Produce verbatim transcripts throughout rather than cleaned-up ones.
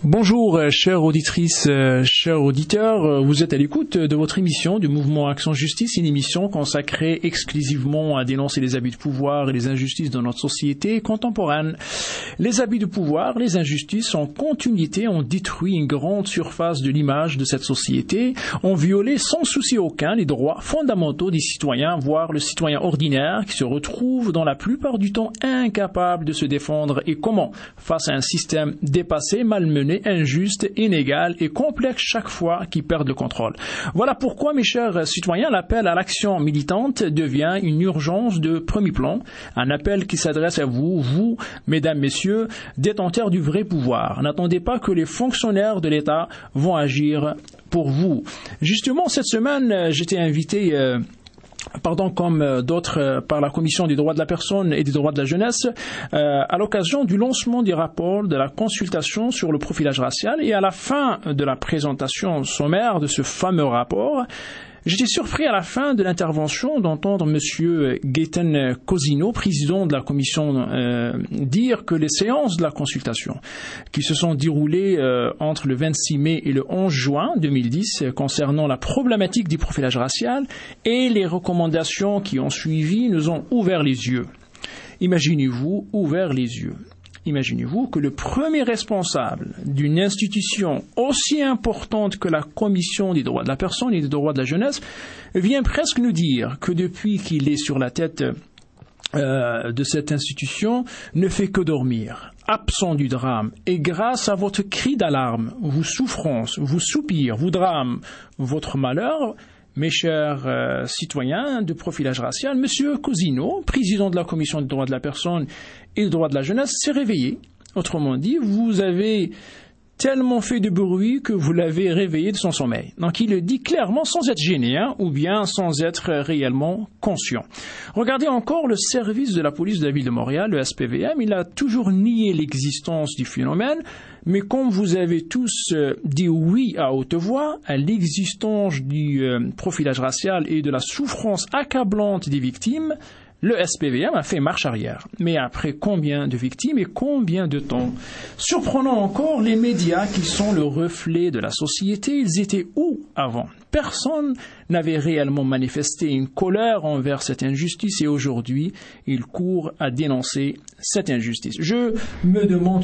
Bonjour, chères auditrices, chers auditeurs. Vous êtes à l'écoute de votre émission du Mouvement Action Justice, une émission consacrée exclusivement à dénoncer les abus de pouvoir et les injustices dans notre société contemporaine. Les abus de pouvoir, les injustices en continuité ont détruit une grande surface de l'image de cette société, ont violé sans souci aucun les droits fondamentaux des citoyens, voire le citoyen ordinaire qui se retrouve dans la plupart du temps incapable de se défendre et comment, face à un système dépassé, malmené, injuste, inégal et complexe chaque fois qui perd le contrôle. Voilà pourquoi, mes chers citoyens, l'appel à l'action militante devient une urgence de premier plan, un appel qui s'adresse à vous, vous, mesdames, messieurs, détenteurs du vrai pouvoir. N'attendez pas que les fonctionnaires de l'État vont agir pour vous. Justement, cette semaine, j'étais invité... Euh, Pardon, comme d'autres par la Commission des droits de la personne et des droits de la jeunesse, euh, à l'occasion du lancement du rapport de la consultation sur le profilage racial et à la fin de la présentation sommaire de ce fameux rapport, j'étais surpris à la fin de l'intervention d'entendre M. Gaëtan Cosino, président de la commission, euh, dire que les séances de la consultation qui se sont déroulées euh, entre le vingt-six mai et le onze juin deux mille dix euh, concernant la problématique du profilage racial et les recommandations qui ont suivi nous ont ouvert les yeux. Imaginez-vous ouvert les yeux. Imaginez-vous que le premier responsable d'une institution aussi importante que la Commission des droits de la personne et des droits de la jeunesse vient presque nous dire que depuis qu'il est sur la tête euh, de cette institution, ne fait que dormir, absent du drame. Et grâce à votre cri d'alarme, vos souffrances, vos soupirs, vos drames, votre malheur, mes chers euh, citoyens de profilage racial, M. Cosino, président de la Commission des droits de la personne et des droits de la jeunesse, s'est réveillé. Autrement dit, vous avez tellement fait de bruit que vous l'avez réveillé de son sommeil. Donc il le dit clairement sans être gêné, hein, ou bien sans être réellement conscient. Regardez encore le service de la police de la ville de Montréal, le S P V M, il a toujours nié l'existence du phénomène, mais comme vous avez tous euh, dit oui à haute voix à l'existence du euh, profilage racial et de la souffrance accablante des victimes, le S P V M a fait marche arrière. Mais après combien de victimes et combien de temps? Surprenant encore, les médias qui sont le reflet de la société, ils étaient où avant? Personne n'avait réellement manifesté une colère envers cette injustice et aujourd'hui, ils courent à dénoncer cette injustice. Je me demande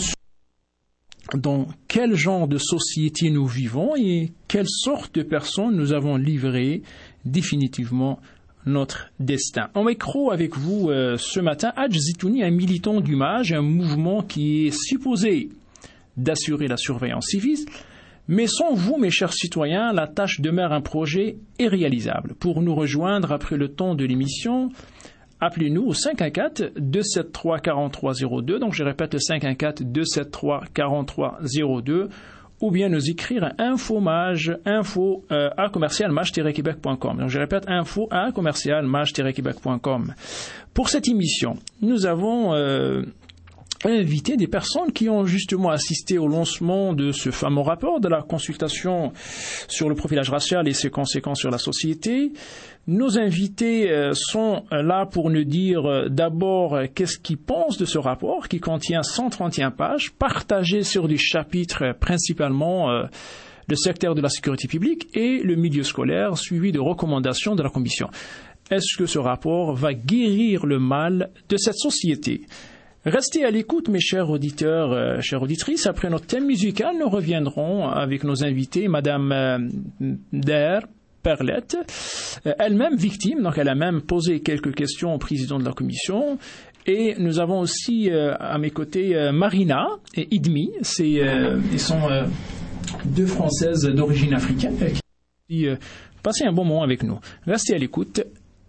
dans quel genre de société nous vivons et quelle sorte de personnes nous avons livré définitivement notre destin. En micro avec vous euh, ce matin, Hadj Zitouni, un militant du MAJ, un mouvement qui est supposé d'assurer la surveillance civile, mais sans vous, mes chers citoyens, la tâche demeure un projet irréalisable. Pour nous rejoindre après le temps de l'émission, appelez-nous au cinq un quatre, deux sept trois, quatre trois zéro deux, donc je répète le cinq un quatre, deux sept trois, quatre trois zéro deux, ou bien nous écrire à info-mage, info euh, à commercial mage tiret québec point com. Donc je répète, info à commercial mage tiret québec point com. Pour cette émission, nous avons euh, invité des personnes qui ont justement assisté au lancement de ce fameux rapport de la consultation sur le profilage racial et ses conséquences sur la société. Nos invités euh, sont là pour nous dire euh, d'abord euh, qu'est-ce qu'ils pensent de ce rapport qui contient cent trente et un pages, partagé sur des chapitres euh, principalement euh, le secteur de la sécurité publique et le milieu scolaire, suivi de recommandations de la Commission. Est-ce que ce rapport va guérir le mal de cette société? Restez à l'écoute, mes chers auditeurs, euh, chères auditrices. Après notre thème musical, nous reviendrons avec nos invités, Madame euh, Der Perlette, euh, elle-même victime, donc elle a même posé quelques questions au président de la commission. Et nous avons aussi euh, à mes côtés euh, Marina et Idmi, c'est, euh, ils sont euh, deux Françaises d'origine africaine qui euh, passent un bon moment avec nous. Restez à l'écoute.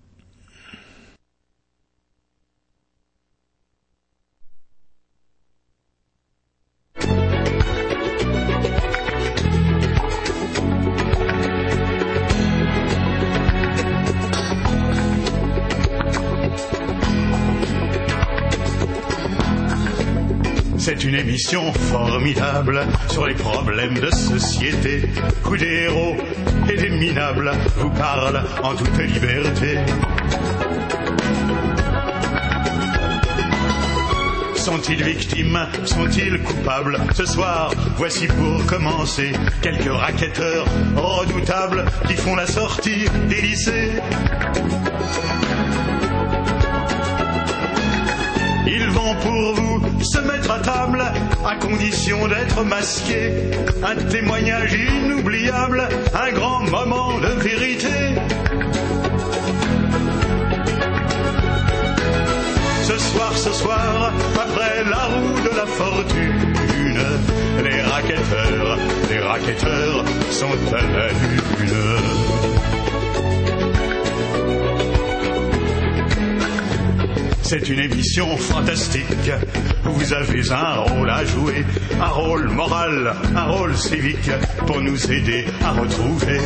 C'est une émission formidable sur les problèmes de société où des héros et des minables vous parlent en toute liberté. Sont-ils victimes? Sont-ils coupables? Ce soir, voici pour commencer quelques racketteurs redoutables qui font la sortie des lycées. Ils vont pour vous se mettre à table à condition d'être masqués. Un témoignage inoubliable, un grand moment de vérité. Ce soir, ce soir, après la roue de la fortune, les racketteurs, les racketteurs sont à la lune. C'est une émission fantastique. Vous avez un rôle à jouer, un rôle moral, un rôle civique pour nous aider à retrouver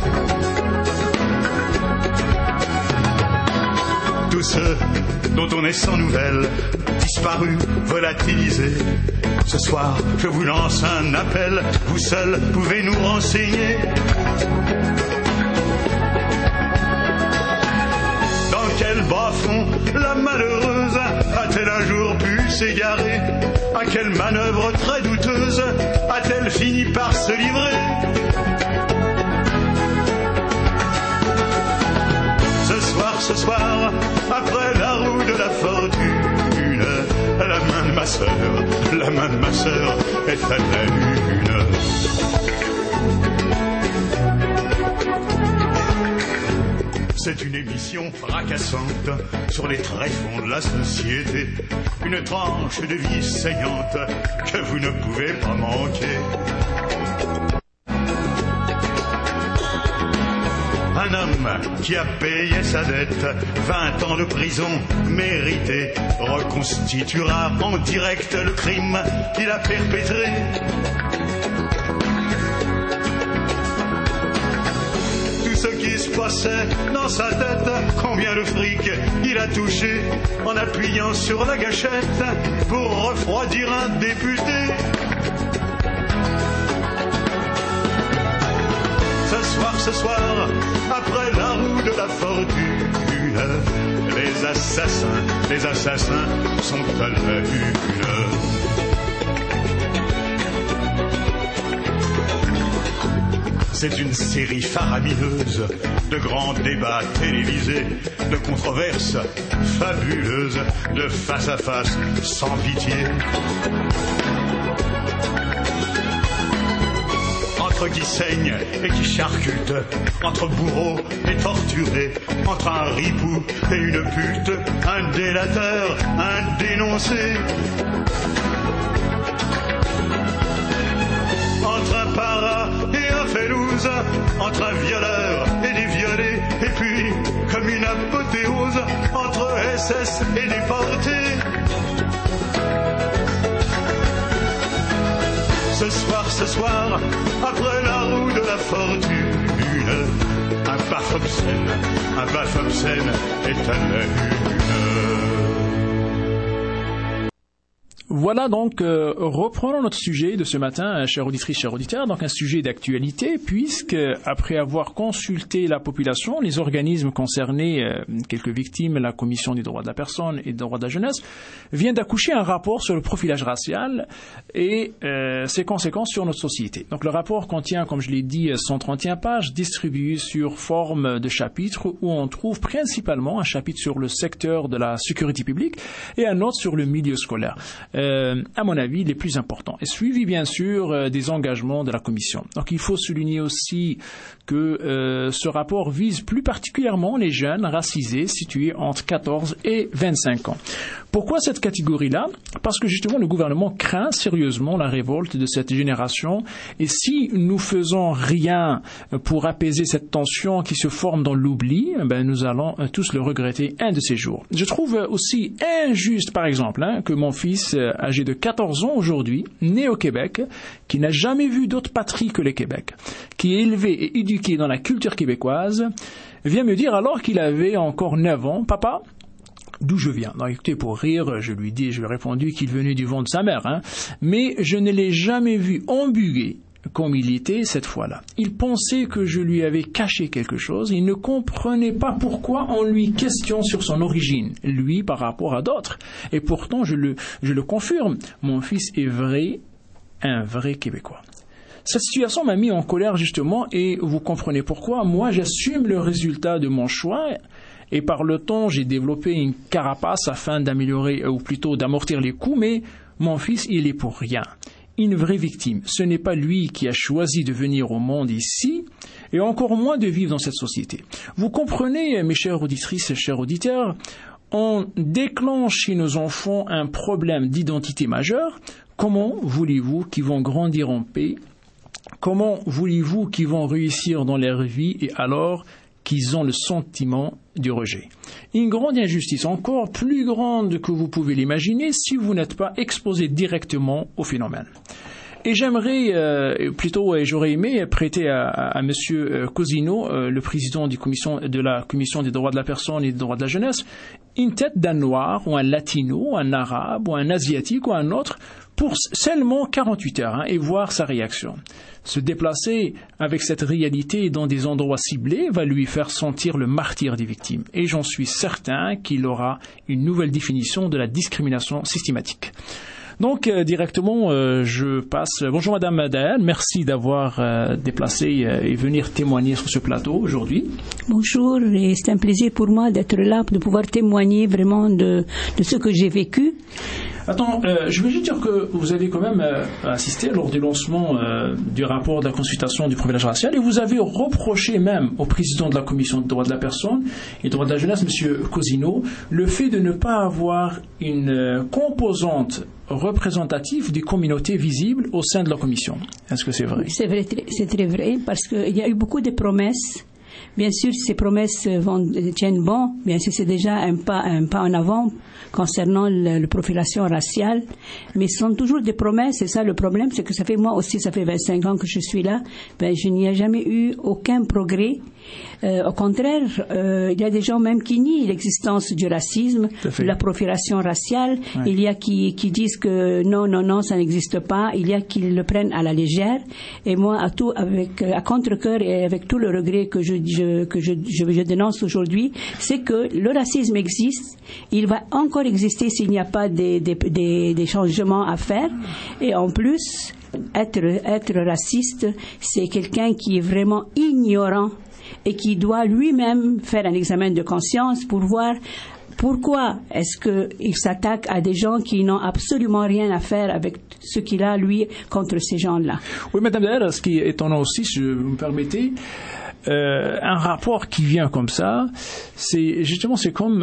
tous ceux dont on est sans nouvelles, disparus, volatilisés. Ce soir, je vous lance un appel, vous seuls pouvez nous renseigner. Dans quel bas-fond la malheureuse a-t-elle un jour pu s'égarer? À quelle manœuvre très douteuse a-t-elle fini par se livrer? Ce soir, ce soir, après la roue de la fortune, la main de ma sœur, la main de ma sœur est à la lune. C'est une émission fracassante sur les tréfonds de la société, une tranche de vie saignante que vous ne pouvez pas manquer. Un homme qui a payé sa dette, vingt ans de prison méritée, reconstituera en direct le crime qu'il a perpétré. Tout ce qui se passait dans sa tête, combien de fric il a touché en appuyant sur la gâchette pour refroidir un député. Ce soir, ce soir, après la roue de la fortune, les assassins, les assassins sont à la une. C'est une série faramineuse de grands débats télévisés, de controverses fabuleuses, de face à face sans pitié. Entre qui saigne et qui charcute, entre bourreaux et torturés, entre un ripou et une pute, un délateur, un dénoncé. Entre un para et un félouse, entre un violeur et des violés, et puis, comme une apothéose, entre S S et déportés. Ce soir, ce soir, après la roue de la fortune, un baf obscène, un baf obscène est à la une. Voilà donc, euh, reprenons notre sujet de ce matin, chère auditrice, chers auditeurs, donc un sujet d'actualité, puisque après avoir consulté la population, les organismes concernés, euh, quelques victimes, la Commission des droits de la personne et des droits de la jeunesse, vient d'accoucher un rapport sur le profilage racial et euh, ses conséquences sur notre société. Donc le rapport contient, comme je l'ai dit, cent trente et une pages distribuées sur forme de chapitres où on trouve principalement un chapitre sur le secteur de la sécurité publique et un autre sur le milieu scolaire. Euh, à mon avis, les plus importants. Et suivi, bien sûr, euh, des engagements de la Commission. Donc, il faut souligner aussi que euh, ce rapport vise plus particulièrement les jeunes racisés situés entre quatorze et vingt-cinq ans. Pourquoi cette catégorie-là? Parce que justement, le gouvernement craint sérieusement la révolte de cette génération. Et si nous faisons rien pour apaiser cette tension qui se forme dans l'oubli, ben, nous allons tous le regretter un de ces jours. Je trouve aussi injuste, par exemple, hein, que mon fils, âgé de quatorze ans aujourd'hui, né au Québec, qui n'a jamais vu d'autre patrie que le Québec, qui est élevé et éduqué dans la culture québécoise, vient me dire alors qu'il avait encore neuf ans, « Papa, d'où je viens ?» Non, écoutez, pour rire, je lui dis, je lui ai répondu qu'il venait du ventre de sa mère, hein, mais je ne l'ai jamais vu embuguer, comme il était cette fois-là. Il pensait que je lui avais caché quelque chose. Il ne comprenait pas pourquoi on lui questionne sur son origine, lui par rapport à d'autres. Et pourtant, je le, je le confirme, mon fils est vrai, un vrai Québécois. Cette situation m'a mis en colère justement et vous comprenez pourquoi. Moi, j'assume le résultat de mon choix et par le temps, j'ai développé une carapace afin d'améliorer ou plutôt d'amortir les coups, mais mon fils, il est pour rien. Une vraie victime. Ce n'est pas lui qui a choisi de venir au monde ici et encore moins de vivre dans cette société. Vous comprenez, mes chères auditrices et chers auditeurs, on déclenche chez nos enfants un problème d'identité majeur. Comment voulez-vous qu'ils vont grandir en paix? Comment voulez-vous qu'ils vont réussir dans leur vie et alors qu'ils ont le sentiment du rejet? Une grande injustice, encore plus grande que vous pouvez l'imaginer si vous n'êtes pas exposé directement au phénomène. Et j'aimerais, euh, plutôt, et j'aurais aimé prêter à, à, à Monsieur Cousineau, euh, le président du commission, de la Commission des droits de la personne et des droits de la jeunesse, une tête d'un noir ou un latino, un arabe ou un asiatique ou un autre pour seulement quarante-huit heures hein, et voir sa réaction. Se déplacer avec cette réalité dans des endroits ciblés va lui faire sentir le martyre des victimes. Et j'en suis certain qu'il aura une nouvelle définition de la discrimination systématique. Donc, euh, directement, euh, je passe... Bonjour Madame Daël, merci d'avoir euh, déplacé euh, et venir témoigner sur ce plateau aujourd'hui. Bonjour, et c'est un plaisir pour moi d'être là, de pouvoir témoigner vraiment de, de ce que j'ai vécu. Attends, euh, je veux juste dire que vous avez quand même euh, assisté lors du lancement euh, du rapport de la consultation du privilège racial et vous avez reproché même au président de la Commission des droits de la personne et des droits de la jeunesse, M. Cousineau, le fait de ne pas avoir une euh, composante représentative des communautés visibles au sein de la Commission. Est-ce que c'est vrai? C'est vrai, c'est très vrai, parce qu'il y a eu beaucoup de promesses. Bien sûr, ces promesses vont, tiennent bon. Bien sûr, c'est déjà un pas, un pas en avant concernant la profilation raciale. Mais ce sont toujours des promesses. Et ça, le problème, c'est que ça fait, moi aussi, ça fait vingt-cinq ans que je suis là. Ben, je n'y ai jamais eu aucun progrès. Euh, au contraire, euh, il y a des gens même qui nient l'existence du racisme, de la profilation raciale. Ouais. Il y a qui, qui disent que non, non, non, ça n'existe pas. Il y a qui le prennent à la légère. Et moi, à tout, avec, à contre-cœur et avec tout le regret que je, je que je, je, je dénonce aujourd'hui, c'est que le racisme existe. Il va encore exister s'il n'y a pas des, des, des, des changements à faire. Et en plus, être, être raciste, c'est quelqu'un qui est vraiment ignorant et qui doit lui-même faire un examen de conscience pour voir pourquoi est-ce qu'il s'attaque à des gens qui n'ont absolument rien à faire avec ce qu'il a, lui, contre ces gens-là. Oui, Madame Daël, ce qui est étonnant aussi, si vous me permettez, Euh, un rapport qui vient comme ça, c'est justement c'est comme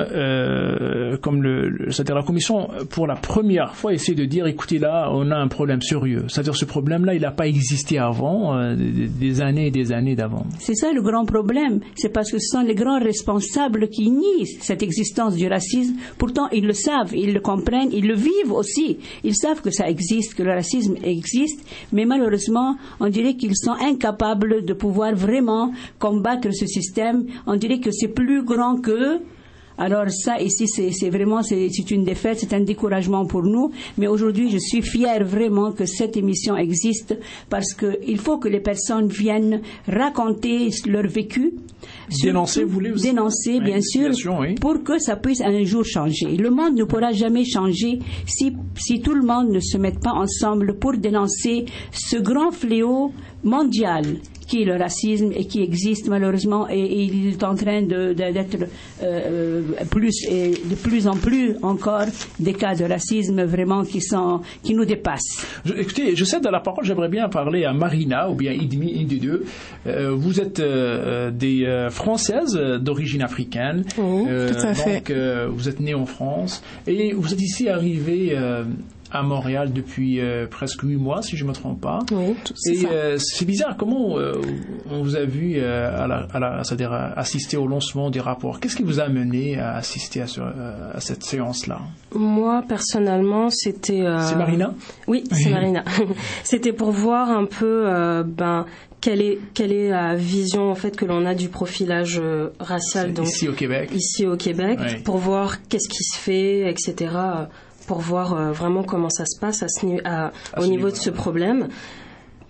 euh, comme le, le c'est-à-dire la commission pour la première fois essaie de dire écoutez là on a un problème sérieux, c'est-à-dire ce problème-là il n'a pas existé avant euh, des, des années et des années d'avant. C'est ça le grand problème, c'est parce que ce sont les grands responsables qui nient cette existence du racisme. Pourtant ils le savent, ils le comprennent, ils le vivent aussi. Ils savent que ça existe, que le racisme existe, mais malheureusement on dirait qu'ils sont incapables de pouvoir vraiment combattre ce système. On dirait que c'est plus grand qu'eux. Alors ça, ici, c'est, c'est vraiment, c'est, c'est une défaite, c'est un découragement pour nous. Mais aujourd'hui, je suis fière vraiment que cette émission existe parce que il faut que les personnes viennent raconter leur vécu. Dénoncer, vous voulez aussi? Dénoncer, bien sûr, oui. Pour que ça puisse un jour changer. Le monde ne pourra jamais changer si, si tout le monde ne se met pas ensemble pour dénoncer ce grand fléau mondial qui est le racisme et qui existe malheureusement et, et il est en train de, de, d'être euh, plus et de plus en plus encore des cas de racisme vraiment qui sont qui nous dépassent. Je, écoutez, je cède à la parole, j'aimerais bien parler à Marina ou bien Idmi, une des deux. Euh, vous êtes euh, des euh, Françaises d'origine africaine. Oui, euh, tout à fait. Donc euh, vous êtes née en France et vous êtes ici arrivée euh, à Montréal depuis euh, presque huit mois, si je ne me trompe pas. Oui, c'est Et ça. Euh, c'est bizarre, comment euh, on vous a vu euh, à la, à la, c'est-à-dire à assister au lancement des rapports. Qu'est-ce qui vous a amené à assister à, ce, à cette séance-là? Moi, personnellement, c'était... Euh... C'est Marina? Oui, c'est Marina. C'était pour voir un peu... Euh, ben, Quelle est, quelle est la vision en fait que l'on a du profilage euh, racial donc, ici au Québec, ici au Québec oui. Pour voir qu'est-ce qui se fait, et cetera. Pour voir euh, vraiment comment ça se passe à ce, à, au niveau de ce problème.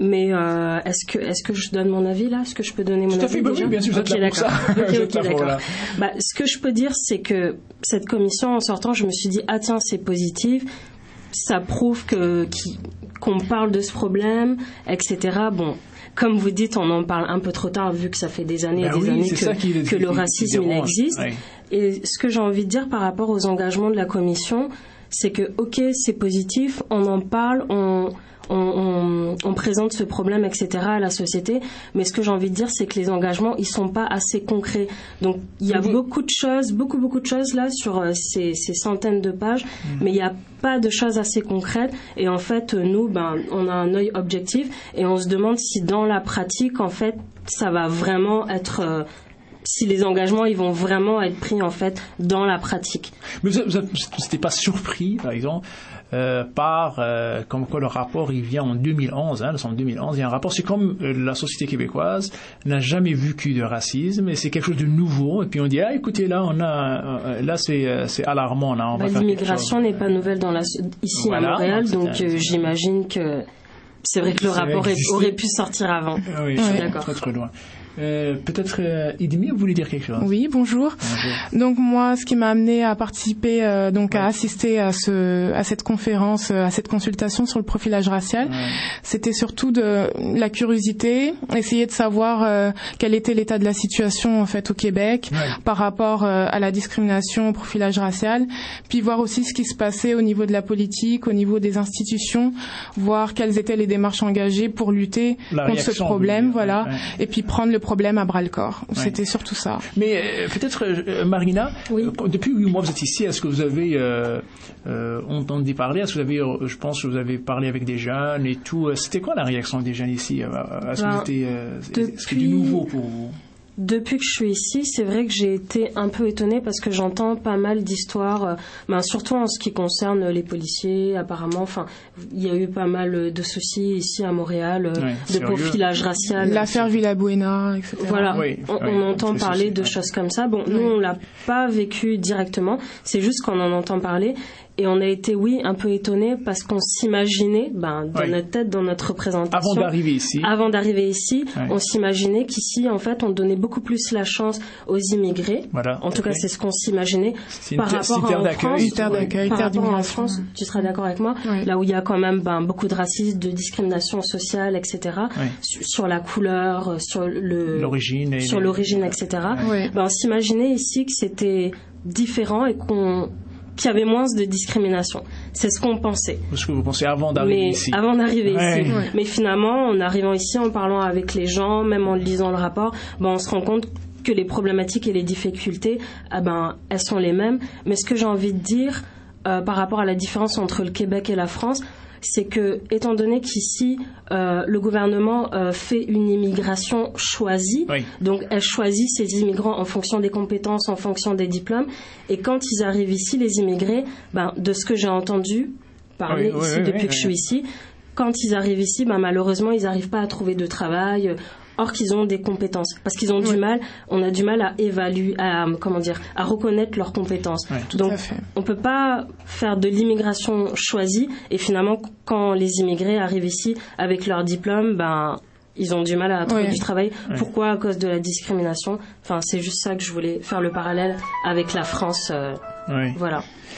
Mais euh, est-ce que est-ce que je donne mon avis là? Est-ce que je peux donner mon Tout à avis fait, bah déjà? oui, bien sûr, vous êtes okay, là pour ça. Ok, ok, d'accord. Voilà. Bah, ce que je peux dire, c'est que cette commission, en sortant, je me suis dit ah tiens, c'est positif, ça prouve que qui, qu'on parle de ce problème, et cetera. Bon. Comme vous dites, on en parle un peu trop tard vu que ça fait des années et ben des oui, années que, qui, que le racisme il existe. Ouais. Et ce que j'ai envie de dire par rapport aux engagements de la commission, c'est que ok, c'est positif, on en parle, on, on, on, on présente ce problème, et cetera à la société. Mais ce que j'ai envie de dire, c'est que les engagements, ils sont pas assez concrets. Donc il y a mmh. beaucoup de choses, beaucoup beaucoup de choses là sur euh, ces, ces centaines de pages, mmh. mais il y a pas de choses assez concrètes. Et en fait, nous, ben, on a un œil objectif et on se demande si dans la pratique, en fait, ça va vraiment être euh, si les engagements ils vont vraiment être pris en fait dans la pratique. Mais vous n'étiez pas surpris, par exemple, euh, par euh, comme quoi le rapport il vient en deux mille onze, hein, en deux mille onze, il y a un rapport, c'est comme euh, la société québécoise n'a jamais vécu de racisme et c'est quelque chose de nouveau et puis on dit ah écoutez là on a euh, là c'est euh, c'est alarmant là on bah, va l'immigration n'est pas nouvelle dans la ici voilà, à Montréal donc, donc euh, j'imagine que c'est vrai que le rapport est, aurait pu sortir avant. Ah oui, je suis d'accord. Très très loin. Euh, peut-être euh, Idmi, vous voulez dire quelque chose? Oui, bonjour. bonjour. Donc moi, ce qui m'a amené à participer, euh, donc ouais. à assister à ce, à cette conférence, à cette consultation sur le profilage racial, ouais. c'était surtout de la curiosité, essayer de savoir euh, quel était l'état de la situation en fait au Québec ouais. par rapport euh, à la discrimination, au profilage racial, puis voir aussi ce qui se passait au niveau de la politique, au niveau des institutions, voir quelles étaient les démarches engagées pour lutter la contre ce problème, voilà, ouais. et puis prendre le problème à bras-le-corps. Ouais. C'était surtout ça. Mais euh, peut-être, euh, Marina, oui. euh, depuis huit mois vous êtes ici, est-ce que vous avez euh, euh, entendu parler, est-ce que vous avez, euh, je pense que vous avez parlé avec des jeunes et tout, c'était quoi la réaction des jeunes ici? Est-ce que, ben, était, euh, depuis... est-ce que c'est du nouveau pour vous? Depuis que je suis ici, c'est vrai que j'ai été un peu étonnée parce que j'entends pas mal d'histoires, euh, ben surtout en ce qui concerne les policiers. Apparemment, enfin, il y a eu pas mal de soucis ici à Montréal, euh, ouais, de profilage racial. L'affaire Villabuena, et cetera. Voilà, oui, on, oui, on entend parler soucis, de ouais. choses comme ça. Bon, oui. nous on l'a pas vécu directement, c'est juste qu'on en entend parler. Et on a été, oui, un peu étonnés parce qu'on s'imaginait, ben, dans oui. notre tête, dans notre représentation. Avant d'arriver ici. Avant d'arriver ici, oui. on s'imaginait qu'ici, en fait, on donnait beaucoup plus la chance aux immigrés. Voilà. En tout okay. cas, c'est ce qu'on s'imaginait. C'est par une rapport terre à en France. Une terre d'accueil, par terre rapport en France, tu seras d'accord avec moi, oui. là où il y a quand même, ben, beaucoup de racisme, de discrimination sociale, et cetera. Oui. Sur, sur la couleur, sur le, l'origine, et sur les... l'origine, et cetera. Oui. Ben, on s'imaginait ici que c'était différent et qu'on, qu'il y avait moins de discrimination. C'est ce qu'on pensait. Ce que vous pensez avant d'arriver mais ici. Avant d'arriver ouais. ici. Ouais. Mais finalement, en arrivant ici, en parlant avec les gens, même en lisant le rapport, ben, on se rend compte que les problématiques et les difficultés, ah ben, elles sont les mêmes. Mais ce que j'ai envie de dire euh, par rapport à la différence entre le Québec et la France, c'est que, étant donné qu'ici, euh, le gouvernement euh, fait une immigration choisie, oui. donc elle choisit ses immigrants en fonction des compétences, en fonction des diplômes, et quand ils arrivent ici, les immigrés, ben, de ce que j'ai entendu parler oui, ici oui, depuis oui, que oui. je suis ici, quand ils arrivent ici, ben, malheureusement, ils n'arrivent pas à trouver de travail, or qu'ils ont des compétences, parce qu'ils ont oui. du mal, on a du mal à évaluer, à comment dire, à reconnaître leurs compétences. Oui, donc, on peut pas faire de l'immigration choisie et finalement, quand les immigrés arrivent ici avec leur diplôme, ben ils ont du mal à trouver oui. du travail. Oui. Pourquoi? À cause de la discrimination. Enfin, c'est juste ça que je voulais faire le parallèle avec la France. Euh, oui. Voilà.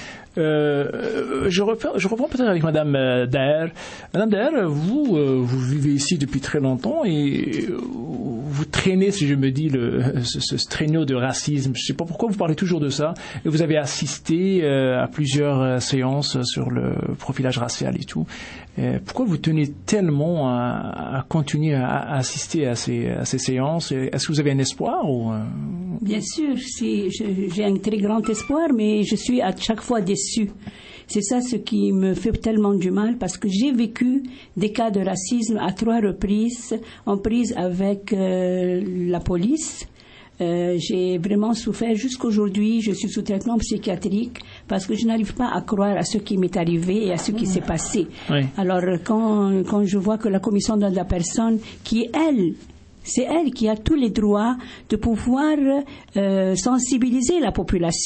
Euh, je reprends, je reprends peut-être avec Madame euh, Daher. Madame Daher, vous, euh, vous vivez ici depuis très longtemps et euh, vous traînez, si je me dis, le, ce, ce traîneau de racisme. Je ne sais pas pourquoi vous parlez toujours de ça. Et vous avez assisté euh, à plusieurs euh, séances sur le profilage racial et tout. Euh, pourquoi vous tenez tellement à, à continuer à, à assister à ces, à ces séances? Est-ce que vous avez un espoir ou euh... Bien sûr, si, j'ai un très grand espoir, mais je suis à chaque fois déçue. C'est ça ce qui me fait tellement du mal, parce que j'ai vécu des cas de racisme à trois reprises, en prise avec euh, la police. Euh, j'ai vraiment souffert jusqu'aujourd'hui. Je suis sous traitement psychiatrique parce que je n'arrive pas à croire à ce qui m'est arrivé et à ce qui s'est passé. Oui. Alors quand, quand je vois que la commission de la personne qui, elle, c'est elle qui a tous les droits de pouvoir euh, sensibiliser la population.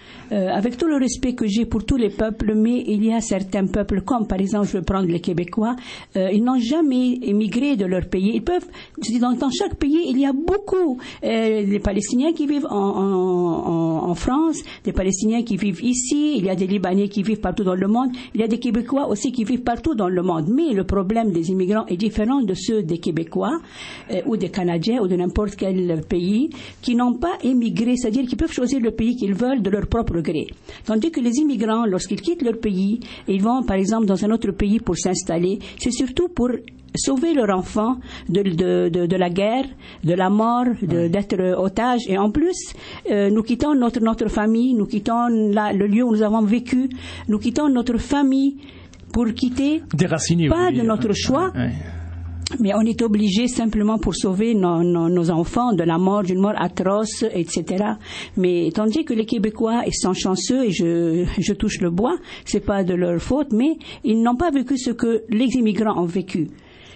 euh, avec tout le respect que j'ai pour tous les peuples, mais il y a certains peuples, comme par exemple, je vais prendre les Québécois, euh, ils n'ont jamais émigré de leur pays. Ils peuvent, dans, dans chaque pays, il y a beaucoup, euh, les Palestiniens qui vivent en, en, en, en France, des Palestiniens qui vivent ici, il y a des Libanais qui vivent partout dans le monde, il y a des Québécois aussi qui vivent partout dans le monde. Mais le problème des immigrants est différent de ceux des Québécois euh, ou des Canadiens ou de n'importe quel pays qui n'ont pas émigré, c'est-à-dire qu'ils peuvent choisir le pays qu'ils veulent de leur propre gré. Tandis que les immigrants, lorsqu'ils quittent leur pays, ils vont par exemple dans un autre pays pour s'installer, c'est surtout pour sauver leur enfant de, de, de, de la guerre, de la mort, de, d'être otage. Et en plus, euh, nous quittons notre, notre famille, nous quittons la, le lieu où nous avons vécu, nous quittons notre famille pour quitter, Déraciné, pas oui. de notre choix, ouais. Mais on est obligé simplement pour sauver nos, nos, nos enfants de la mort, d'une mort atroce, et cetera. Mais tandis que les Québécois, ils sont chanceux, et je, je touche le bois, c'est pas de leur faute, mais ils n'ont pas vécu ce que les immigrants ont vécu.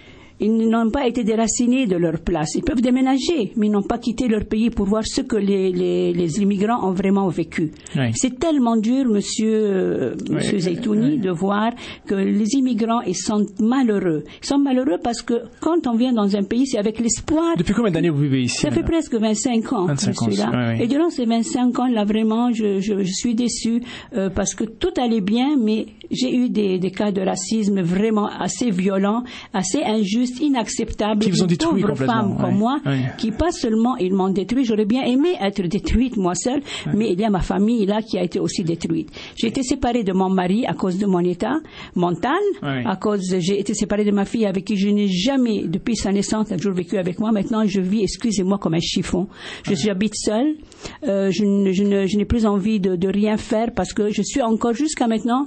Ils n'ont pas été déracinés de leur place. Ils peuvent déménager, mais ils n'ont pas quitté leur pays pour voir ce que les, les, les immigrants ont vraiment vécu. Oui. C'est tellement dur, monsieur, euh, oui, monsieur Zeytouni, oui. de voir que les immigrants, ils sont malheureux. Ils sont malheureux parce que quand on vient dans un pays, c'est avec l'espoir. Depuis combien d'années vous vivez ici? Ça fait presque vingt-cinq ans vingt-cinq que je suis là. Oui, oui. Et durant ces vingt-cinq ans, là, vraiment, je, je, je suis déçue euh, parce que tout allait bien, mais j'ai eu des, des cas de racisme vraiment assez violents, assez injustes, inacceptables. Qui vous ont détruit pauvres femmes comme oui, moi, oui. qui pas seulement ils m'ont détruit, j'aurais bien aimé être détruite moi seule, oui. mais il y a ma famille là qui a été aussi détruite. J'ai été séparée de mon mari à cause de mon état mental, oui. à cause j'ai été séparée de ma fille avec qui je n'ai jamais, depuis sa naissance, elle a toujours vécu avec moi. Maintenant, je vis, excusez-moi, comme un chiffon. Je oui. j'habite seule. Euh, je, ne, je, ne, je n'ai plus envie de, de rien faire parce que je suis encore jusqu'à maintenant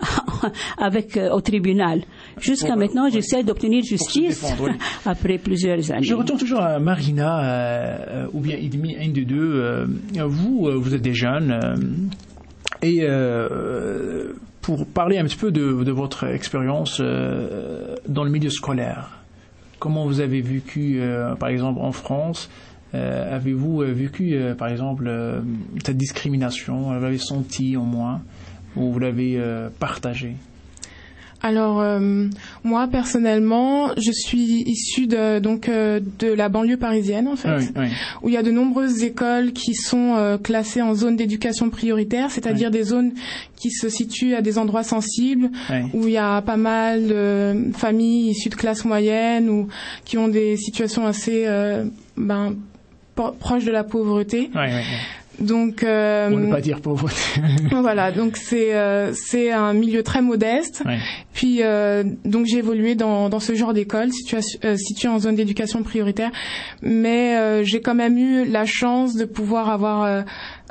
avec euh, au tribunal. Jusqu'à bon, maintenant, oui. j'essaie d'obtenir justice défendre, oui. après plusieurs années. Je retourne toujours à Marina euh, ou bien Idmi, un des deux. Euh, vous, euh, vous êtes des jeunes euh, et euh, pour parler un petit peu de, de votre expérience euh, dans le milieu scolaire. Comment vous avez vécu, euh, par exemple, en France? Euh, avez-vous euh, vécu, euh, par exemple, euh, cette discrimination? Vous l'avez senti au moins? Ou vous l'avez euh, partagé? Alors euh, moi personnellement, je suis issue de donc euh, de la banlieue parisienne en fait, oui, oui. où il y a de nombreuses écoles qui sont euh, classées en zone d'éducation prioritaire, c'est-à-dire oui. des zones qui se situent à des endroits sensibles, oui. où il y a pas mal de familles issues de classe moyenne ou qui ont des situations assez euh, ben po- proches de la pauvreté. Oui, oui, oui. Donc, euh, pour ne pas dire pauvreté. Voilà, donc c'est euh, c'est un milieu très modeste. Ouais. Puis euh, donc j'ai évolué dans dans ce genre d'école située euh, située en zone d'éducation prioritaire, mais euh, j'ai quand même eu la chance de pouvoir avoir euh,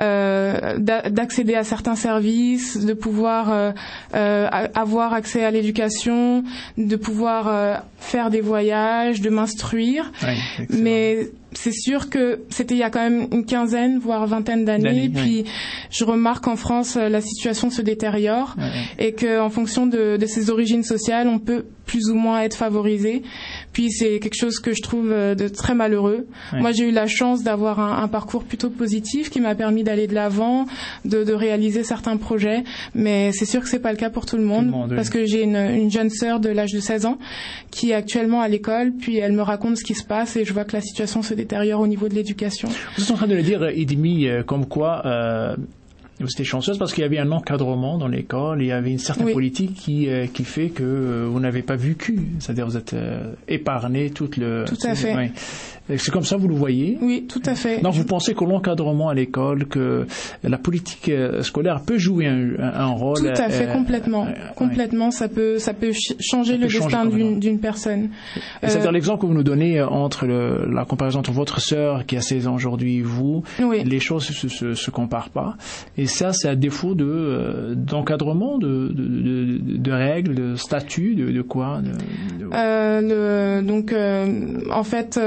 euh, d'accéder à certains services, de pouvoir euh, euh, avoir accès à l'éducation, de pouvoir euh, faire des voyages, de m'instruire. Ouais, mais c'est sûr que c'était il y a quand même une quinzaine, voire vingtaine d'années. D'années, puis oui. je remarque qu'en France, la situation se détériore ouais. et qu'en fonction de, de ses origines sociales, on peut plus ou moins être favorisé. Puis c'est quelque chose que je trouve de très malheureux. Ouais. Moi, j'ai eu la chance d'avoir un, un parcours plutôt positif qui m'a permis d'aller de l'avant, de, de réaliser certains projets. Mais c'est sûr que c'est pas le cas pour tout le monde, tout le monde parce oui. que j'ai une, une jeune sœur de l'âge de seize ans qui est actuellement à l'école. Puis elle me raconte ce qui se passe et je vois que la situation se détériore au niveau de l'éducation. Vous êtes en train de le dire, Idmi, euh, comme quoi euh, vous étiez chanceuse parce qu'il y avait un encadrement dans l'école, il y avait une certaine oui. politique qui euh, qui fait que euh, vous n'avez pas vécu, c'est-à-dire vous êtes euh, épargné toute le. Tout à fait. Ouais. C'est comme ça vous le voyez? Oui, tout à fait. Donc vous pensez que l'encadrement à l'école, que la politique scolaire peut jouer un, un rôle? Tout à fait, euh, complètement, euh, complètement. Ouais. Ça peut, ça peut changer ça le peut destin changer d'une, d'une personne. Et c'est-à-dire euh, l'exemple que vous nous donnez entre le, la comparaison entre votre sœur qui a seize ans aujourd'hui et vous, oui. les choses se, se, se comparent pas. Et ça, c'est à défaut de euh, d'encadrement, de, de, de, de règles, de statut, de, de quoi? De, de... Euh, le, donc, euh, en fait, euh, le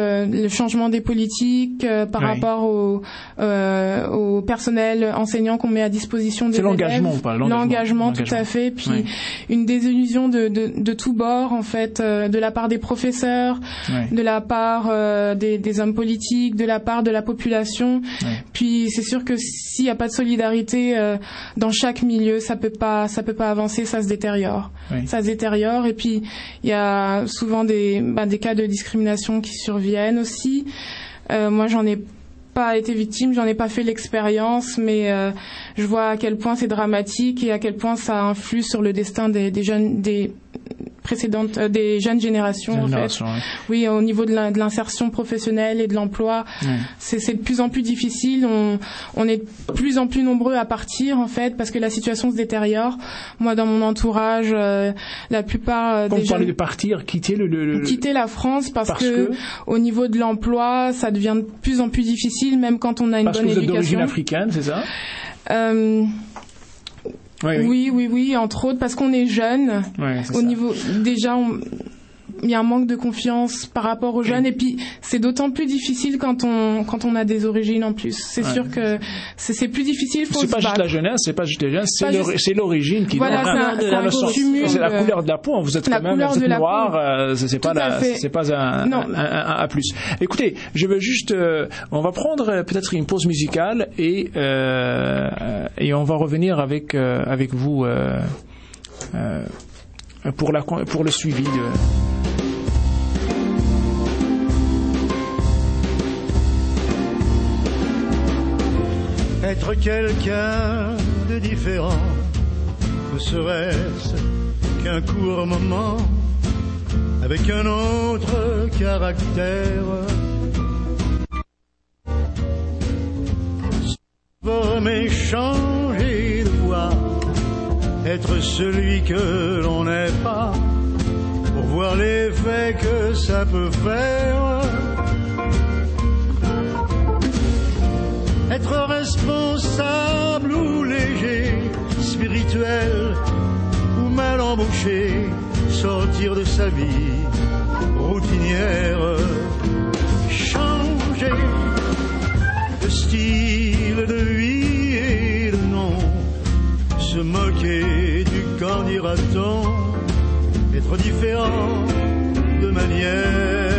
changement des politiques, euh, par oui. rapport au, euh, au personnel enseignant qu'on met à disposition des C'est élèves. l'engagement, pas l'engagement. L'engagement, l'engagement. tout à fait. Puis oui. une désillusion de, de, de tous bords, en fait, euh, de la part des professeurs, oui. de la part euh, des, des hommes politiques, de la part de la population. Oui. Puis c'est sûr que s'il n'y a pas de solidarité euh, dans chaque milieu, ça peut pas, ça peut pas avancer, ça se détériore. Oui. Ça se détériore. Et puis il y a souvent des, bah, des cas de discrimination qui surviennent aussi. Euh, moi, j'en ai pas été victime, j'en ai pas fait l'expérience, mais euh, je vois à quel point c'est dramatique et à quel point ça influe sur le destin des, des jeunes, des précédentes, euh, des jeunes générations, en fait. Ouais. Oui, au niveau de l'insertion professionnelle et de l'emploi, ouais. c'est, c'est de plus en plus difficile. On, on est de plus en plus nombreux à partir, en fait, parce que la situation se détériore. Moi, dans mon entourage, euh, la plupart Quand des vous jeunes... parlez de partir, quitter le... le, le... Quitter la France parce, parce que, que, au niveau de l'emploi, ça devient de plus en plus difficile, même quand on a une parce bonne que vous éducation. êtes d'origine africaine, c'est ça? Euh... Oui oui. oui, oui, oui, entre autres, parce qu'on est jeune. Ouais, c'est au ça. niveau, déjà, on, il y a un manque de confiance par rapport aux jeunes, et puis c'est d'autant plus difficile quand on quand on a des origines en plus. C'est ouais. sûr que c'est, c'est plus difficile. Faut c'est se pas juste battre. la jeunesse, c'est pas juste les jeunes, c'est, juste... c'est l'origine qui voilà, donne. C'est, un, c'est, un le cumul, c'est la couleur de la peau. Vous êtes la quand même vous êtes noir, euh, c'est, c'est pas la, c'est pas un, non. un, un, un, un plus. Écoutez, je veux juste, euh, on va prendre euh, peut-être une pause musicale et euh, et on va revenir avec euh, avec vous euh, euh, pour la pour le suivi de. Être quelqu'un de différent, ne serait-ce qu'un court moment, avec un autre caractère. Former, changer de voix, être celui que l'on n'est pas, pour voir l'effet que ça peut faire. Être responsable ou léger, spirituel ou mal embauché, sortir de sa vie routinière, changer de style, de vie et de nom, se moquer du qu'en dira-t-on, être différent de manière.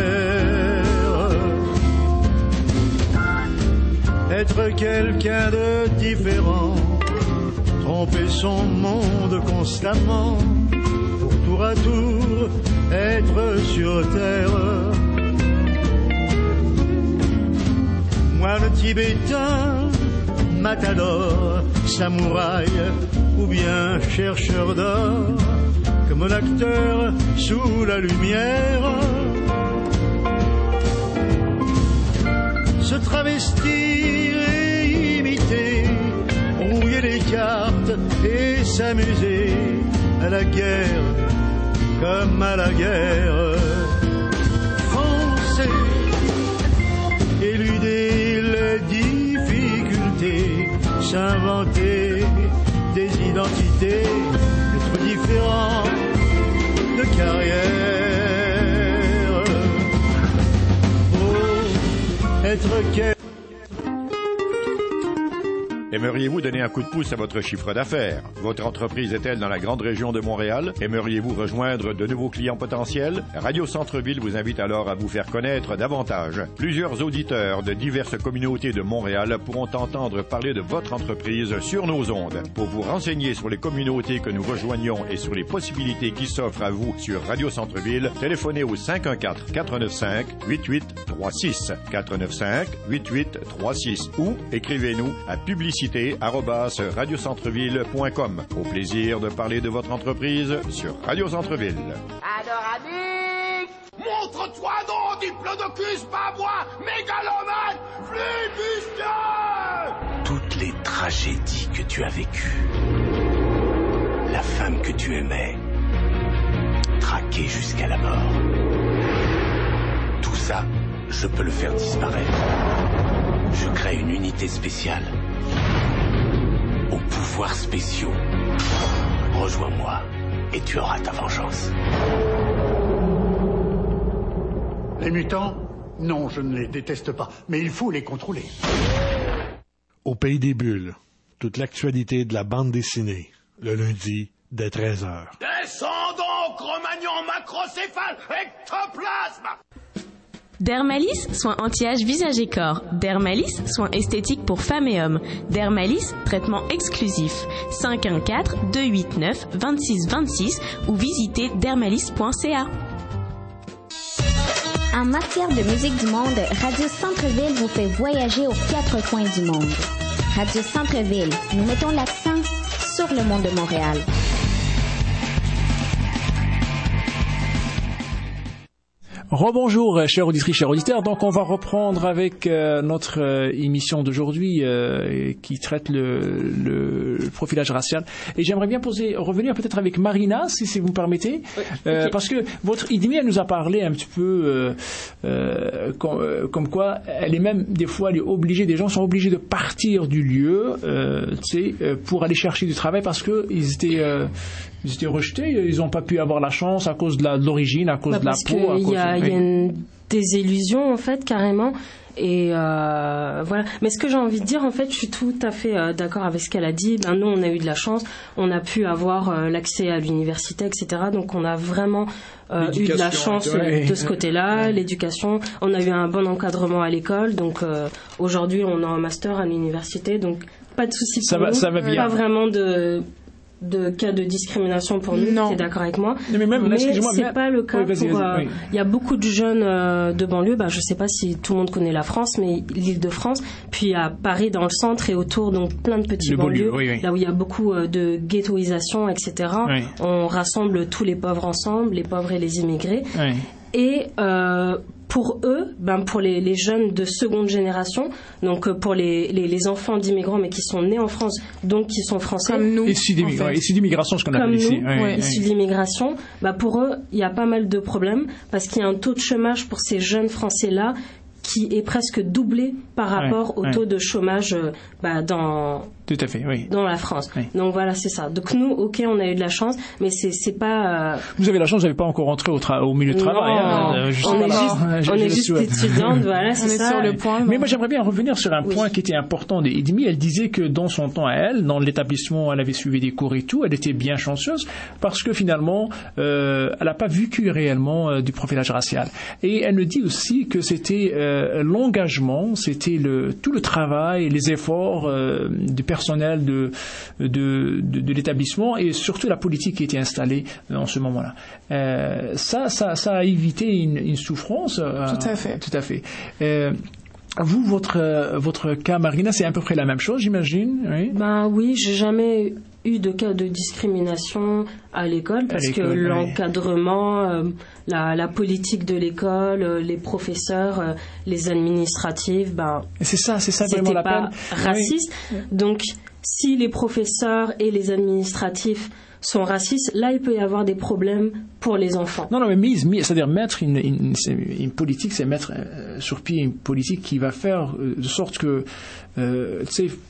Être quelqu'un de différent, tromper son monde constamment, pour tour à tour être sur terre. Moi le Tibétain, matador, samouraï ou bien chercheur d'or, comme l'acteur sous la lumière, se travestir et imiter, brouiller les cartes et s'amuser à la guerre comme à la guerre. Foncer, éluder les difficultés, s'inventer des identités, être différent de carrière. Être quel... Aimeriez-vous donner un coup de pouce à votre chiffre d'affaires? Votre entreprise est-elle dans la grande région de Montréal? Aimeriez-vous rejoindre de nouveaux clients potentiels? Radio Centre-Ville vous invite alors à vous faire connaître davantage. Plusieurs auditeurs de diverses communautés de Montréal pourront entendre parler de votre entreprise sur nos ondes. Pour vous renseigner sur les communautés que nous rejoignons et sur les possibilités qui s'offrent à vous sur Radio Centre-Ville, téléphonez au cinq un quatre, quatre neuf cinq, huit huit trois six, quatre neuf cinq, huit huit trois six ou écrivez-nous à publicité arobase radiocentreville point com. Au plaisir de parler de votre entreprise sur Radio Centre-Ville. Adorabique, montre-toi donc, diplodocus, pas moi, mégalomane, flibustieux. Toutes les tragédies que tu as vécues, la femme que tu aimais, traquée jusqu'à la mort, tout ça, je peux le faire disparaître. Je crée une unité spéciale aux pouvoirs spéciaux. Rejoins-moi et tu auras ta vengeance. Les mutants, Non, je ne les déteste pas, mais il faut les contrôler. Au Pays des Bulles, toute l'actualité de la bande dessinée, le lundi, dès treize heures. Descends donc, Cro-Magnon macrocéphale, ectoplasme! Dermalis, soins anti-âge visage et corps. Dermalis, soins esthétiques pour femmes et hommes. Dermalis, traitement exclusif. cinq un quatre, deux huit neuf, vingt-six vingt-six ou visitez dermalis point c a. En matière de musique du monde, Radio Centre-Ville vous fait voyager aux quatre coins du monde. Radio Centre-Ville, nous mettons l'accent sur le monde de Montréal. Rebonjour, chers auditrices, chers auditeurs. Donc, on va reprendre avec euh, notre euh, émission d'aujourd'hui euh, qui traite le, le, le profilage racial. Et j'aimerais bien poser, revenir peut-être avec Marina, si, si vous me permettez, oui, euh, okay. Parce que votre Idimi, elle nous a parlé un petit peu euh, euh, com, euh, comme quoi, elle est même des fois, elle est obligée, des gens sont obligés de partir du lieu, euh, tu sais, euh, pour aller chercher du travail parce que ils étaient euh, Ils étaient rejetés, ils n'ont pas pu avoir la chance à cause de, la, de l'origine, à cause bah de la peau. Il y, de... y a une désillusion, en fait, carrément. Et euh, voilà. Mais ce que j'ai envie de dire, en fait, je suis tout à fait euh, d'accord avec ce qu'elle a dit. Ben, nous, on a eu de la chance. On a pu avoir euh, l'accès à l'université, et cetera. Donc, on a vraiment euh, eu de la chance ouais. de ce côté-là. Ouais. L'éducation. On a eu un bon encadrement à l'école. Donc, euh, aujourd'hui, on a un master à l'université. Donc, pas de souci pour ça nous. Va, ça va bien. Pas vraiment de... de cas de discrimination pour nous, tu es d'accord avec moi? Mais, même, mais c'est même... pas le cas oui, vas-y, pour... Il euh, oui. y a beaucoup de jeunes euh, de banlieue, bah, je sais pas si tout le monde connaît la France, mais l'Île-de-France, puis à Paris dans le centre et autour, donc plein de petits banlieues, oui, oui. là où il y a beaucoup euh, de ghettoisation, et cetera. Oui. On rassemble tous les pauvres ensemble, les pauvres et les immigrés. Oui. Et euh, pour eux, ben pour les, les jeunes de seconde génération, donc pour les, les, les enfants d'immigrants mais qui sont nés en France, donc qui sont français, comme nous, issus d'immigration, en fait. issus d'immigration, ce qu'on appelle ici, nous, ouais, issus ouais. d'immigration, ben pour eux, il y a pas mal de problèmes parce qu'il y a un taux de chômage pour ces jeunes Français-là qui est presque doublé par rapport ouais, au taux ouais. de chômage euh, bah, dans tout à fait oui dans la France. Oui. Donc voilà, c'est ça. Donc nous, ok, on a eu de la chance, mais c'est c'est pas. Euh... Vous avez la chance, vous n'avez pas encore rentré au, tra- au milieu de travail. Non, hein, euh, on, est juste, on est juste étudiante, voilà, c'est on ça. Est sur le point. Mais moi, j'aimerais bien revenir sur un oui. point qui était important d'Idimi. Elle disait que dans son temps à elle, dans l'établissement, elle avait suivi des cours et tout. Elle était bien chanceuse parce que finalement, euh, elle n'a pas vécu réellement euh, du profilage racial. Et elle nous dit aussi que c'était euh, l'engagement, c'était le tout le travail, les efforts euh, du personnel de de, de de l'établissement et surtout la politique qui était installée en ce moment-là. Euh, ça, ça, ça a évité une, une souffrance. Euh, tout à fait. Tout à fait. Euh, vous, votre votre cas, Marina, c'est à peu près la même chose, j'imagine. Oui. Ben oui, j'ai jamais eu de cas de discrimination à l'école parce à l'école, que oui. l'encadrement, euh, la, la politique de l'école, euh, les professeurs, euh, les administratifs, ben c'est ça, c'est ça vraiment la pas peine. raciste. Oui. Donc si les professeurs et les administratifs sont racistes, là il peut y avoir des problèmes pour les enfants. Non, non, mais mise, mise c'est-à-dire mettre une, une, une politique, c'est mettre euh, sur pied une politique qui va faire euh, de sorte que, euh, tu sais,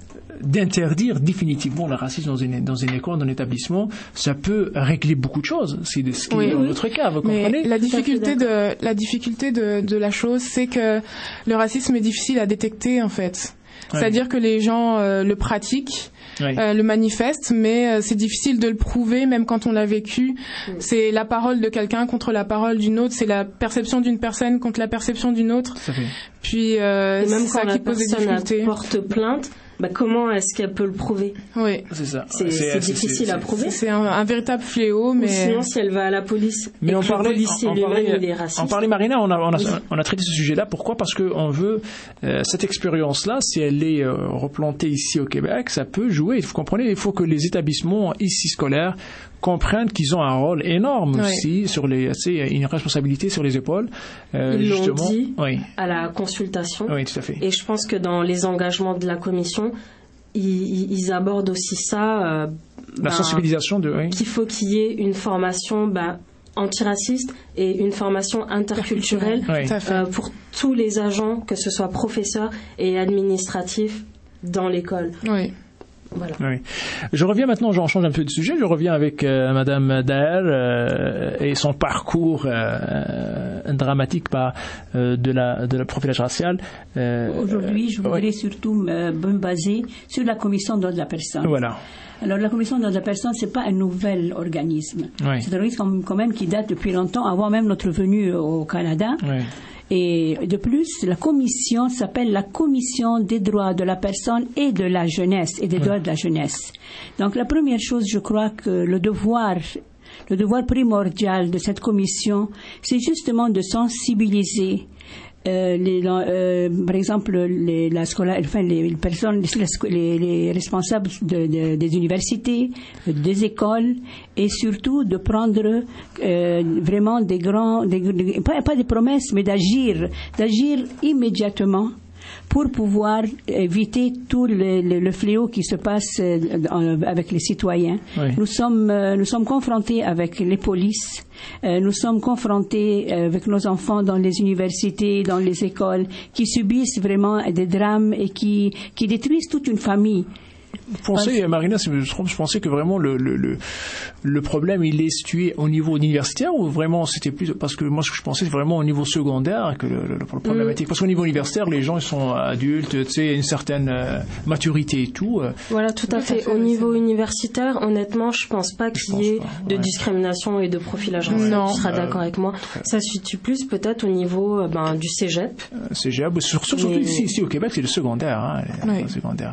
d'interdire définitivement le racisme dans une, dans une école, dans un établissement, ça peut régler beaucoup de choses. C'est de ce qui oui, est dans oui. notre cas, vous mais comprenez? La difficulté de, la difficulté de, de la chose, c'est que le racisme est difficile à détecter, en fait. Ouais. C'est-à-dire que les gens euh, le pratiquent, oui. euh, le manifestent, mais euh, c'est difficile de le prouver, même quand on l'a vécu. Oui. C'est la parole de quelqu'un contre la parole d'une autre, c'est la perception d'une personne contre la perception d'une autre. Ça fait. Puis euh, c'est ça qui pose des difficultés. Porte plainte. Bah, comment est-ce qu'elle peut le prouver? Oui, c'est ça. C'est, c'est, c'est difficile c'est, à prouver. C'est un, un véritable fléau, mais. Ou sinon, si elle va à la police, mais et on que parlait, le policier on, on lui-même parlait, il est raciste. On parlait, Marina, on a, on a, oui. on a traité ce sujet-là. Pourquoi? Parce que on veut euh, cette expérience-là, si elle est euh, replantée ici au Québec, ça peut jouer. Vous comprenez? Il faut que les établissements ici scolaires comprennent qu'ils ont un rôle énorme oui. aussi sur les, tu sais, une responsabilité sur les épaules. Euh, Ils justement. l'ont dit oui. à la consultation. Oui, tout à fait. Et je pense que dans les engagements de la commission, Ils, ils abordent aussi ça. Euh, la ben, sensibilisation de. Oui. Qu'il faut qu'il y ait une formation ben, antiraciste et une formation interculturelle oui. euh, pour tous les agents, que ce soit professeurs et administratifs dans l'école. Oui. Voilà. Oui. Je reviens maintenant, j'en change un peu de sujet, je reviens avec euh, Madame Daher euh, et son parcours euh, dramatique bah, euh, de la de la profilage racial. Euh, Aujourd'hui, je voudrais ouais. surtout me, me baser sur la commission de droits de la personne. Voilà. Alors, la commission de droits de la personne, c'est pas un nouvel organisme. Oui. C'est un organisme quand même qui date depuis longtemps, avant même notre venue au Canada. Oui. Et de plus, la commission s'appelle la Commission des droits de la personne et de la jeunesse, et des oui. droits de la jeunesse. Donc la première chose, je crois que le devoir, le devoir primordial de cette commission, c'est justement de sensibiliser Euh, les, euh, par exemple, les, la scola, enfin, les, les personnes, les, les responsables de, de, des universités, des écoles, et surtout de prendre euh, vraiment des grands, des, des, pas, pas des promesses, mais d'agir, d'agir immédiatement pour pouvoir éviter tout le, le, le fléau qui se passe euh, avec les citoyens. Oui. Nous sommes, euh, nous sommes confrontés avec les polices. Euh, nous sommes confrontés euh, avec nos enfants dans les universités, dans les écoles, qui subissent vraiment des drames et qui, qui détruisent toute une famille. Vous pensez, Marina, si je me trompe, je pensais que vraiment le, le, le, le problème, il est situé au niveau universitaire ou vraiment c'était plus, parce que moi ce que je pensais c'est vraiment au niveau secondaire que le, le, le problématique. Parce qu'au niveau universitaire, les gens ils sont adultes, tu sais, une certaine euh, maturité et tout. Euh. Voilà, tout à fait. Au niveau universitaire, honnêtement, je pense pas qu'il y ait de ouais. discrimination et de profilage racial. Non. Tu seras d'accord avec moi. Ça se situe plus peut-être au niveau ben, du cégep. Euh, cégep, surtout, surtout Mais... ici, ici au Québec, c'est le secondaire, hein, oui. le secondaire.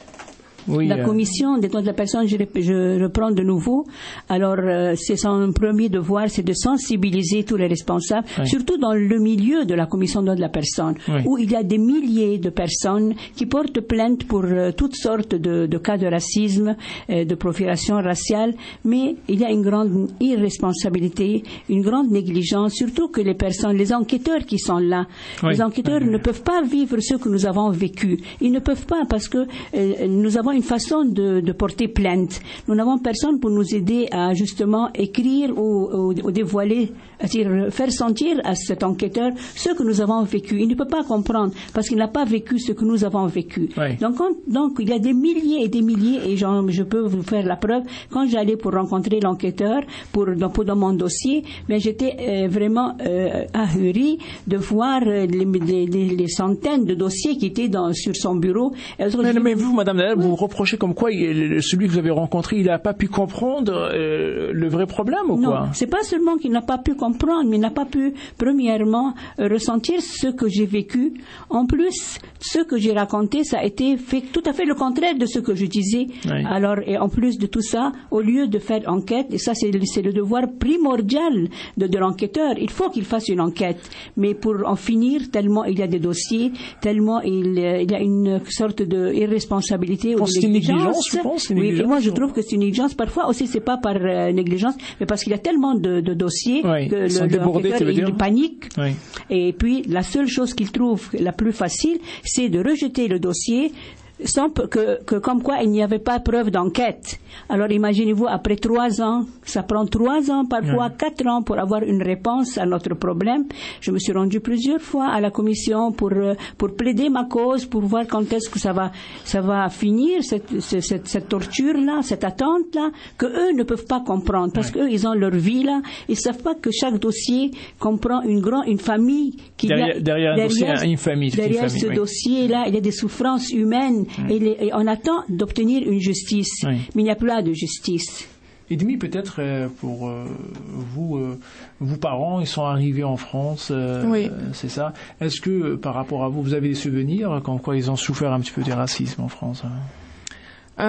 Oui, la euh... commission des droits de la personne, je, je reprends de nouveau. Alors, euh, c'est son premier devoir, c'est de sensibiliser tous les responsables, oui. surtout dans le milieu de la commission des droits de la personne, oui. où il y a des milliers de personnes qui portent plainte pour euh, toutes sortes de, de cas de racisme, euh, de profilation raciale, mais il y a une grande irresponsabilité, une grande négligence, surtout que les personnes, les enquêteurs qui sont là, oui. les enquêteurs oui. ne peuvent pas vivre ce que nous avons vécu. Ils ne peuvent pas parce que euh, nous avons une façon de, de porter plainte. Nous n'avons personne pour nous aider à justement écrire ou, ou, ou dévoiler, c'est-à-dire faire sentir à cet enquêteur ce que nous avons vécu. Il ne peut pas comprendre parce qu'il n'a pas vécu ce que nous avons vécu. Oui. Donc, quand, donc il y a des milliers et des milliers, et genre, je peux vous faire la preuve, quand j'allais pour rencontrer l'enquêteur pour, dans, pour dans mon dossier, mais j'étais euh, vraiment euh, ahurie de voir les, les, les, les centaines de dossiers qui étaient dans, sur son bureau. Mais, je... mais vous, Madame Daher, vous reprocher comme quoi il, celui que vous avez rencontré, il n'a pas pu comprendre euh, le vrai problème ou non, quoi? Non, c'est pas seulement qu'il n'a pas pu comprendre, mais il n'a pas pu, premièrement, euh, ressentir ce que j'ai vécu. En plus, ce que j'ai raconté, ça a été fait tout à fait le contraire de ce que je disais. Oui. Alors, et en plus de tout ça, au lieu de faire enquête, et ça c'est, c'est le devoir primordial de, de l'enquêteur, il faut qu'il fasse une enquête. Mais pour en finir, tellement il y a des dossiers, tellement il, il y a une sorte de irresponsabilité. C'est une négligence, je pense. Oui, négligence, et moi je trouve que c'est une négligence. Parfois aussi, c'est pas par euh, négligence, mais parce qu'il y a tellement de, de dossiers oui, que le, l'enquêteur il panique. Oui. Et puis la seule chose qu'il trouve la plus facile, c'est de rejeter le dossier. Sans que, que comme quoi il n'y avait pas preuve d'enquête. Alors imaginez-vous, après trois ans, ça prend trois ans, parfois ouais. quatre ans pour avoir une réponse à notre problème. Je me suis rendue plusieurs fois à la commission pour pour plaider ma cause, pour voir quand est-ce que ça va ça va finir cette cette, cette torture là, cette attente là, que eux ne peuvent pas comprendre parce ouais. qu'eux ils ont leur vie là, ils savent pas que chaque dossier comprend une grande une famille qui derrière, a, derrière un derrière, dossier une famille derrière une famille, ce oui. dossier là, il y a des souffrances humaines. Et, les, et on attend d'obtenir une justice, oui. mais il n'y a plus là de justice. Et demi peut-être euh, pour euh, vous, euh, vos parents, ils sont arrivés en France, euh, oui. euh, c'est ça. Est-ce que euh, par rapport à vous, vous avez des souvenirs comme quoi ils ont souffert un petit peu du racisme en France? Hein?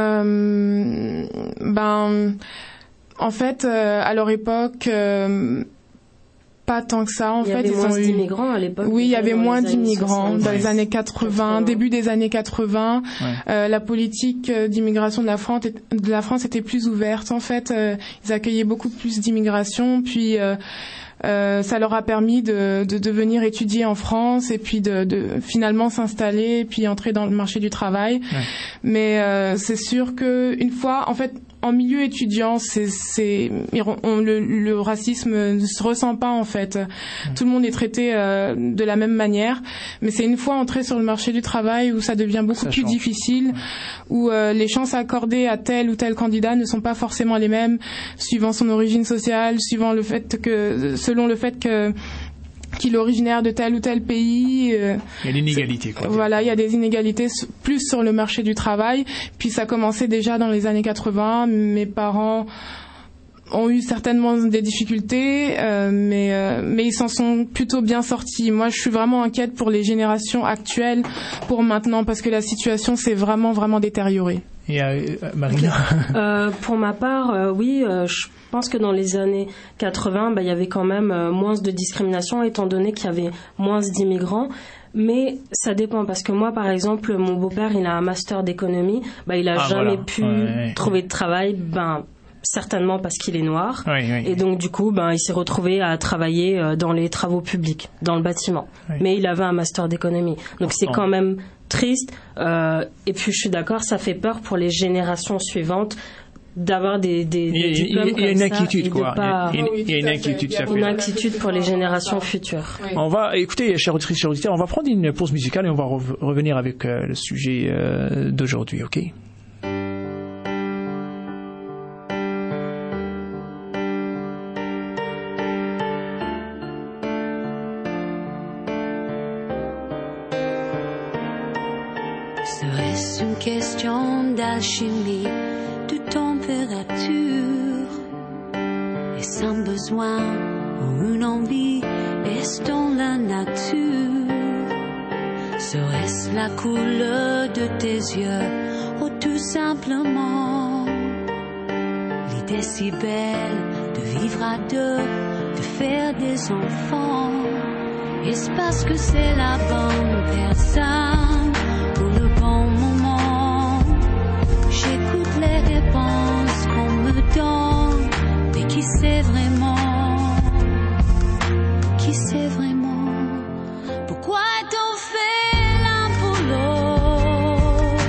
euh, Ben, en fait, euh, à leur époque. Euh, Pas tant que ça, en il fait. Il y avait ils moins ont eu... d'immigrants à l'époque. Oui, il y avait moins d'immigrants dans les années quatre-vingts quatre-vingts, début des années quatre-vingts. Ouais. Euh, la politique d'immigration de la France, de la France était plus ouverte, en fait. Euh, ils accueillaient beaucoup plus d'immigration, puis euh, euh, ça leur a permis de, de, de venir étudier en France et puis de, de finalement s'installer et puis entrer dans le marché du travail. Ouais. Mais euh, c'est sûr que une fois, en fait, en milieu étudiant, c'est, c'est, on, le, le racisme ne se ressent pas en fait. Mmh. Tout le monde est traité euh, de la même manière, mais c'est une fois entré sur le marché du travail où ça devient beaucoup ça plus change. difficile, mmh. où euh, les chances accordées à tel ou tel candidat ne sont pas forcément les mêmes, suivant son origine sociale, suivant le fait que, selon le fait que qu'il est originaire de tel ou tel pays. Euh, il y a l'inégalité, quoi. Voilà, il y a des inégalités plus sur le marché du travail. Puis ça commençait déjà dans les années quatre-vingts. Mes parents ont eu certainement des difficultés, euh, mais euh, mais ils s'en sont plutôt bien sortis. Moi, je suis vraiment inquiète pour les générations actuelles, pour maintenant, parce que la situation s'est vraiment vraiment détériorée. Et euh, Marina. euh, pour ma part, euh, oui, euh, je Je pense que dans les années quatre-vingts, bah, il y avait quand même euh, moins de discrimination étant donné qu'il y avait moins d'immigrants. Mais ça dépend parce que moi, par exemple, mon beau-père, il a un master d'économie. Bah, il a ah, jamais voilà. pu ouais, trouver ouais. de travail. Ben, certainement parce qu'il est noir. Oui, oui. Et donc, du coup, ben, il s'est retrouvé à travailler euh, dans les travaux publics, dans le bâtiment. Oui. Mais il avait un master d'économie. Donc, c'est quand même triste. Euh, et puis, je suis d'accord, ça fait peur pour les générations suivantes d'avoir des, des, des il, diplômes il, il y a une inquiétude quoi pas... il, il, il y a une inquiétude il y a une inquiétude pour les générations futures. Oui. On va écoutez chers auditrices, chers auditeurs, on va prendre une pause musicale et on va re- revenir avec euh, le sujet euh, d'aujourd'hui. Ok. Serait-ce une question d'alchimie, de température, et sans besoin ou une envie, est-ce dans la nature? Serait-ce la couleur de tes yeux, ou tout simplement l'idée si belle de vivre à deux, de faire des enfants? Est-ce parce que c'est la bonne personne pour le bon moment? J'écoute les réponses qu'on me donne, mais qui sait vraiment? Qui sait vraiment? Pourquoi est-on fait l'un pour l'autre?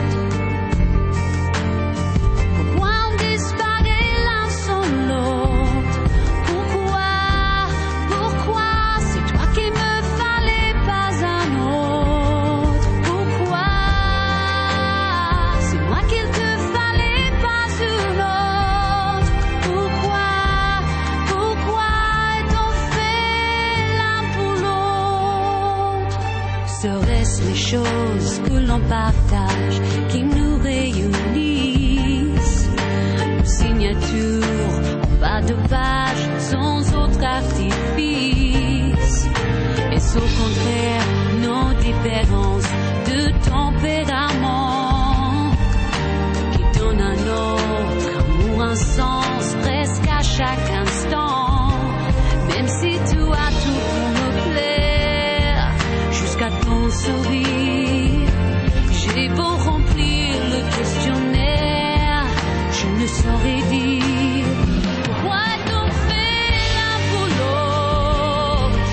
Pourquoi on disparaît l'un sans l'autre? Pourquoi? Pourquoi? C'est toi qui me fallait pas un autre. Pourquoi? C'est moi qu'il te fallait pas une autre. Pourquoi? Pourquoi est-on fait l'un pour l'autre? Serait-ce les choses que l'on partage qui nous réunissent? Nos signatures en bas de page sans autre artifice. Est-ce au contraire nos différences de tempérament qui donnent un autre amour, un sens presque à chaque instant? Même si tout a tout pour me plaire, jusqu'à ton sourire, j'ai beau remplir le questionnaire, je ne saurais dire pourquoi est-on fait l'un pour l'autre?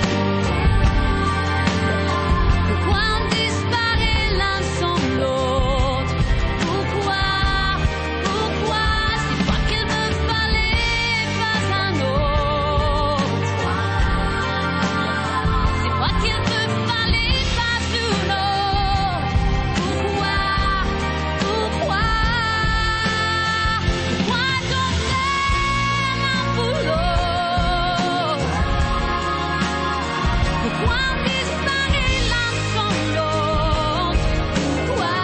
Pourquoi on disparaît l'un sans l'autre? Pourquoi? Pourquoi? C'est toi qu'il me fallait pas un autre. C'est toi qu'il me fallait pas une autre. Pourquoi? Pourquoi? Pourquoi t'en fais l'un pour l'autre? Pourquoi on disparaît l'un sans l'autre? Pourquoi?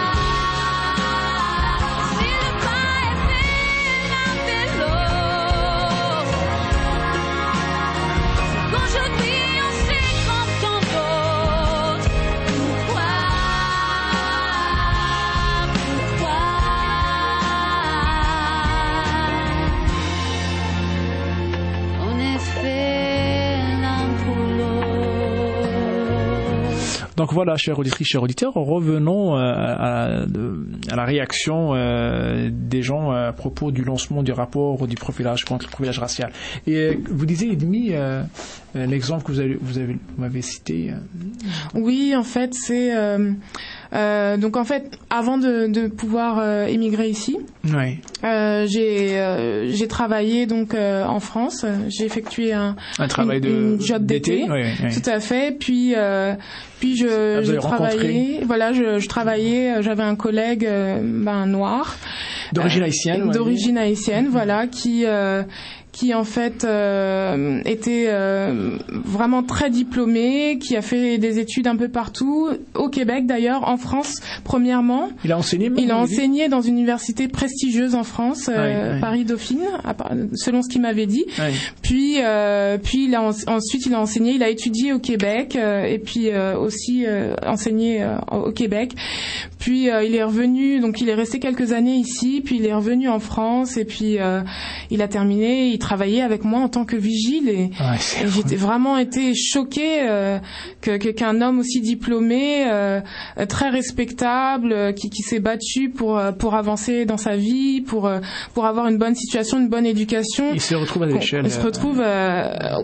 Si le pas est fait l'un de l'autre, qu'aujourd'hui on sait comme tant d'autres. Pourquoi? Pourquoi? On est fait l'un pour l'autre. Donc voilà, chers auditrices, chers auditeurs, revenons euh, à, de- à la réaction euh, des gens à propos du lancement du rapport du profilage contre le profilage racial. Et euh, vous disiez, Edmi, euh, euh, l'exemple que vous avez, vous avez, vous m'avez cité. euh, Oui, en fait, c'est euh, Euh, donc en fait, avant de, de pouvoir euh, émigrer ici, oui. euh, j'ai euh, j'ai travaillé donc euh, en France. J'ai effectué un, un travail une, de une job d'été, oui, oui. tout à fait. Puis euh, puis je ah, j'ai travaillé. Voilà, je, je travaillais. J'avais un collègue euh, ben noir d'origine euh, haïtienne. D'origine ouais. haïtienne, mmh. voilà, qui euh, qui en fait euh, était euh, vraiment très diplômé, qui a fait des études un peu partout, au Québec d'ailleurs, en France premièrement. Il a enseigné. Il a enseigné dans une université prestigieuse en France, euh, ouais, ouais. Paris Dauphine, selon ce qu'il m'avait dit. Ouais. Puis euh, puis il a ensuite il a enseigné, il a étudié au Québec euh, et puis euh, aussi euh, enseigné euh, au Québec. Puis euh, il est revenu, donc il est resté quelques années ici, puis il est revenu en France et puis euh, il a terminé. Il travaillait avec moi en tant que vigile et, ouais, et j'étais vraiment été choquée euh, que, que qu'un homme aussi diplômé, euh, très respectable, euh, qui, qui s'est battu pour pour avancer dans sa vie, pour pour avoir une bonne situation, une bonne éducation. Il se retrouve à l'échelle. Il se retrouve euh,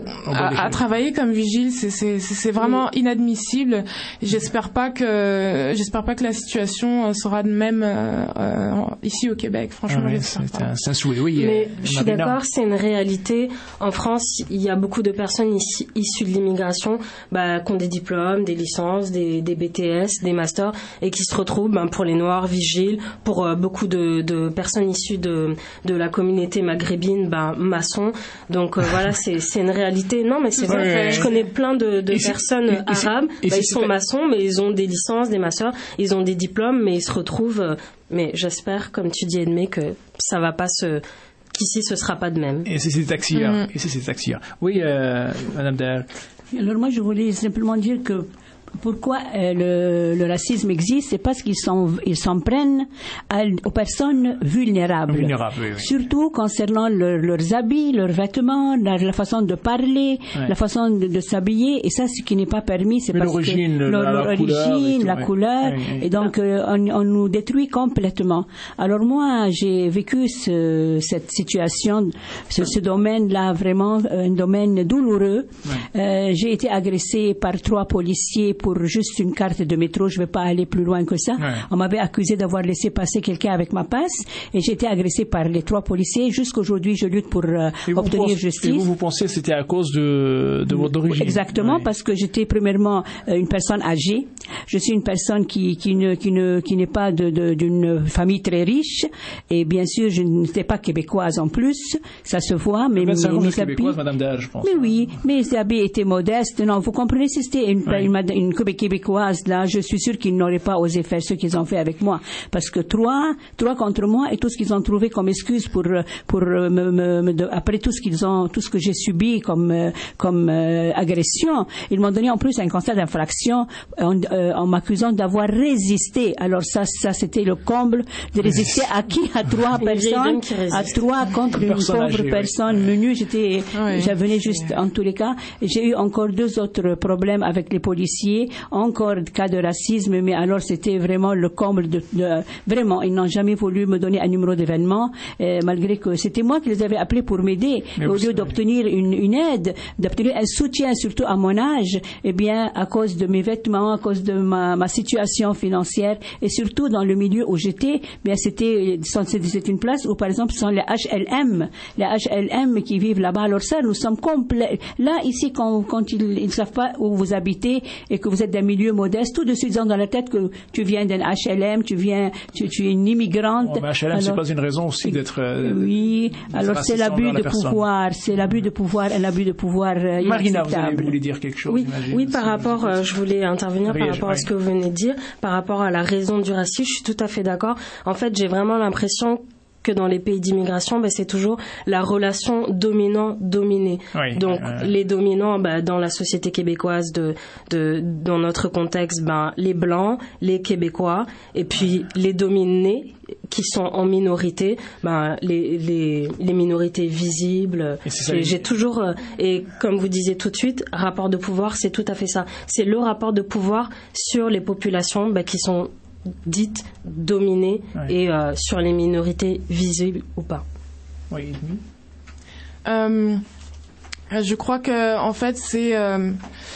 à, à travailler comme vigile, c'est c'est c'est vraiment oui. inadmissible. J'espère pas que j'espère pas que la situation sera de même euh, euh, ici au Québec. Franchement, ah ouais, j'espère c'est pas. un, c'est un souhait. Oui. Mais je suis d'accord, c'est une réalité. En France, il y a beaucoup de personnes ici, issues de l'immigration bah, qui ont des diplômes, des licences, des, des B T S, des masters et qui se retrouvent bah, pour les Noirs, vigiles, pour euh, beaucoup de, de personnes issues de, de la communauté maghrébine, bah, maçons. Donc euh, voilà, c'est, c'est une réalité. Non, mais c'est vrai, ouais, je connais plein de, de personnes et arabes, et bah, ils sont maçons, mais ils ont des licences, des masters, ils ont des diplômes, mais ils se retrouvent... Euh, mais j'espère, comme tu dis, Edmé, que ça va pas se... qu'ici ce sera pas de même. Et c'est ces taxis-là. Mmh. Et c'est ces taxis-là. Oui, euh, Madame Der. Alors moi, je voulais simplement dire que pourquoi euh, le, le racisme existe, c'est parce qu'ils s'en, ils s'en prennent à, aux personnes vulnérables. Vulnérables, oui, oui. Surtout concernant leur, leurs habits, leurs vêtements, la, la façon de parler, ouais. la façon de, de s'habiller. Et ça, ce qui n'est pas permis, c'est Mais parce l'origine, que la, leur, la origine, couleur, la ouais. couleur. Oui, oui. Et donc, euh, on, on nous détruit complètement. Alors moi, j'ai vécu ce, cette situation, ce, ce domaine-là, vraiment un domaine douloureux. Ouais. Euh, j'ai été agressée par trois policiers pour juste une carte de métro, je ne vais pas aller plus loin que ça. Ouais. On m'avait accusé d'avoir laissé passer quelqu'un avec ma passe et j'ai été agressée par les trois policiers. Jusqu'aujourd'hui, je lutte pour euh, obtenir pensez, justice. Et vous, vous pensez que c'était à cause de, de votre origine? Exactement, ouais. parce que j'étais premièrement euh, une personne âgée. Je suis une personne qui, qui, ne, qui, ne, qui n'est pas de, de, d'une famille très riche et bien sûr, je n'étais pas québécoise en plus. Ça se voit, mais mes, mes habits... Madame Dahl, je pense. Mais oui, mes habits étaient modestes. Non, vous comprenez, si c'était une, ouais. une, une, une québécoise, là, je suis sûre qu'ils n'auraient pas osé faire ce qu'ils ont fait avec moi. Parce que trois, trois contre moi et tout ce qu'ils ont trouvé comme excuse pour, pour me, me, me de, après tout ce qu'ils ont, tout ce que j'ai subi comme, comme euh, agression, ils m'ont donné en plus un constat d'infraction en, euh, en m'accusant d'avoir résisté. Alors ça, ça c'était le comble de résister à qui? À trois personnes, à trois contre une pauvre âgée, personne oui. menue. J'étais, oui. je venais juste en tous les cas. J'ai eu encore deux autres problèmes avec les policiers, encore cas de racisme, mais alors c'était vraiment le comble de, de vraiment, ils n'ont jamais voulu me donner un numéro d'événement, euh, malgré que c'était moi qui les avais appelés pour m'aider. Mais au lieu d'obtenir une, une aide, d'obtenir un soutien, surtout à mon âge, eh bien, à cause de mes vêtements, à cause de ma, ma situation financière, et surtout dans le milieu où j'étais, bien, c'était, c'est une place où, par exemple, ce sont les H L M, les H L M qui vivent là-bas. Alors ça, nous sommes complets. Là, ici, quand, quand ils ne savent pas où vous habitez et que vous êtes d'un milieu modeste, tout de suite, ils ont dans la tête que tu viens d'un H L M, tu viens, tu, tu es une immigrante. Bon, mais H L M, alors, c'est pas une raison aussi d'être. Euh, oui, alors c'est l'abus de pouvoir, c'est l'abus de pouvoir, un abus de pouvoir euh, Marina, vous allez voulez dire quelque chose? Oui, oui, par rapport, euh, je voulais intervenir par rapport à ce que vous venez de dire, par rapport à la raison du racisme, je suis tout à fait d'accord. En fait, j'ai vraiment l'impression que dans les pays d'immigration, ben, c'est toujours la relation dominant-dominé. Oui, Donc, euh... les dominants, ben, dans la société québécoise, de, de, dans notre contexte, ben, les Blancs, les Québécois, et puis les dominés, qui sont en minorité, ben, les, les, les minorités visibles. J'ai, j'ai toujours, euh, et comme vous disiez tout de suite, rapport de pouvoir, c'est tout à fait ça. C'est le rapport de pouvoir sur les populations ben, qui sont dites dominées oui. et euh, sur les minorités visibles ou pas. Oui. Euh, je crois que en fait c'est euh,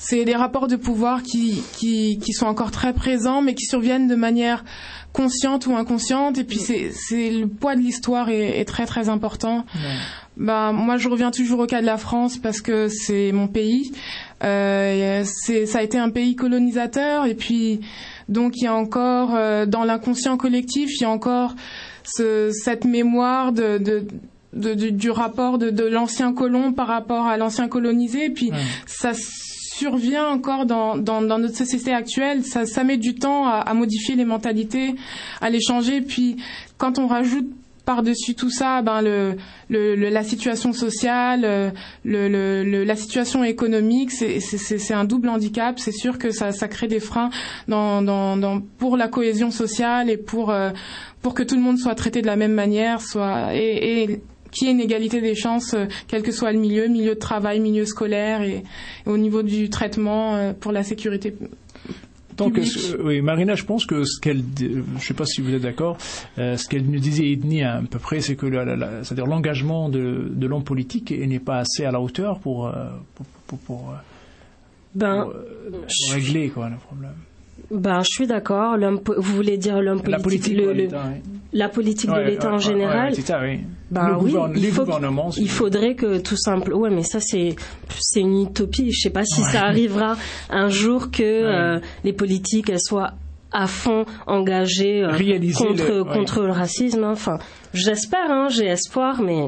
c'est des rapports de pouvoir qui, qui, qui sont encore très présents, mais qui surviennent de manière consciente ou inconsciente. Et puis c'est, c'est le poids de l'histoire est, est très très important. Ouais. Bah moi je reviens toujours au cas de la France parce que c'est mon pays. Euh, c'est, ça a été un pays colonisateur et puis donc il y a encore euh, dans l'inconscient collectif il y a encore ce, cette mémoire de, de De, de, du rapport de, de l'ancien colon par rapport à l'ancien colonisé, puis ouais. ça survient encore dans, dans, dans notre société actuelle, ça, ça met du temps à, à modifier les mentalités, à les changer, puis quand on rajoute par-dessus tout ça, ben le, le, le la situation sociale, le, le, le la situation économique, c'est, c'est, c'est un double handicap. C'est sûr que ça, ça crée des freins dans, dans, dans pour la cohésion sociale et pour euh, pour que tout le monde soit traité de la même manière, soit et, et qu'il y ait une égalité des chances, euh, quel que soit le milieu, milieu de travail, milieu scolaire et, et au niveau du traitement euh, pour la sécurité. Donc, euh, oui, Marina, je pense que ce qu'elle, je sais pas si vous êtes d'accord, euh, ce qu'elle nous disait Ednie à peu près, c'est que la, la, la, c'est-à-dire l'engagement de, de l'homme politique n'est pas assez à la hauteur pour pour pour, pour, ben, pour, pour régler quoi le problème. Ben, je suis d'accord. L'homme, vous voulez dire l'homme politique, la politique, le, de, le, l'État, oui. la politique ouais, de l'État ouais, en général. Ouais, l'État, oui. Ben le oui, gouverne, il les faut, gouvernements. Il faudrait que tout simple. Ouais, mais ça c'est c'est une utopie. Je sais pas si ouais. ça arrivera un jour que ouais. euh, les politiques elles soient à fond engagées euh, contre le, ouais. contre le racisme. Enfin, j'espère, hein, j'ai espoir, mais.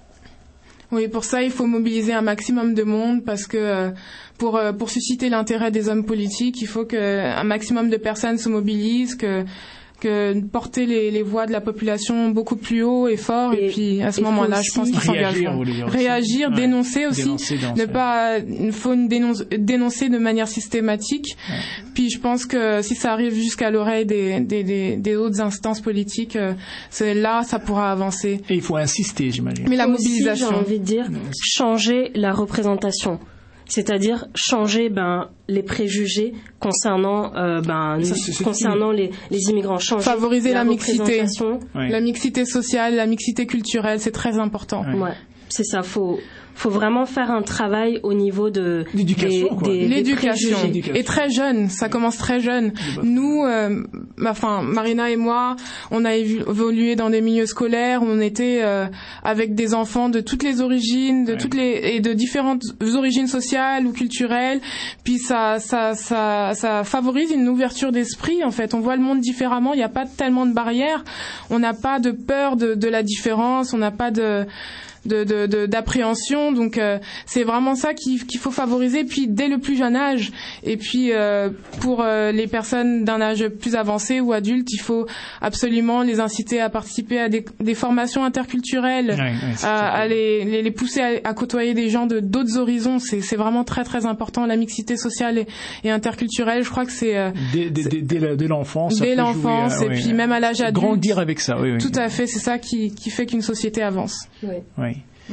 Oui, pour ça, il faut mobiliser un maximum de monde parce que euh, pour euh, pour susciter l'intérêt des hommes politiques, il faut que un maximum de personnes se mobilisent, que que porter les, les voix de la population beaucoup plus haut et fort et, et puis à ce moment-là je pense qu'ils s'engageront. Réagir, ouais. dénoncer aussi, dénoncer, dénoncer. Ne pas, il faut une dénonce, dénoncer de manière systématique. Ouais. Puis je pense que si ça arrive jusqu'à l'oreille des, des, des, des autres instances politiques, c'est là ça pourra avancer. Et il faut insister, j'imagine. Mais la mobilisation, aussi, j'ai envie de dire, changer la représentation. C'est-à-dire changer ben les préjugés concernant euh, ben ça, c'est, c'est concernant les, les immigrants, changer favoriser la, la mixité, oui. la mixité sociale, la mixité culturelle, c'est très important. Ouais, ouais c'est ça. Faut faut vraiment faire un travail au niveau de l'éducation, des, quoi. Des, l'éducation des et très jeune, ça commence très jeune. Nous, euh, enfin Marina et moi, on a évolué dans des milieux scolaires où on était euh, avec des enfants de toutes les origines, de ouais. toutes les et de différentes origines sociales ou culturelles. Puis ça, ça, ça, ça favorise une ouverture d'esprit. En fait, on voit le monde différemment. Il n'y a pas tellement de barrières. On n'a pas de peur de, de la différence. On n'a pas de De, de, de, d'appréhension, donc euh, c'est vraiment ça qu'il, qu'il faut favoriser, puis dès le plus jeune âge. Et puis euh, pour euh, les personnes d'un âge plus avancé ou adulte, il faut absolument les inciter à participer à des, des formations interculturelles, ouais, ouais, à, à les, les, les pousser à, à côtoyer des gens de d'autres horizons. C'est, c'est vraiment très très important, la mixité sociale et, et interculturelle. Je crois que c'est euh, dès, dès, dès, dès, dès l'enfance. Dès l'enfance jouer, euh, et oui, puis même à l'âge adulte. Grandir avec ça, oui, oui. Tout à fait, c'est ça qui, qui fait qu'une société avance. Oui. Oui.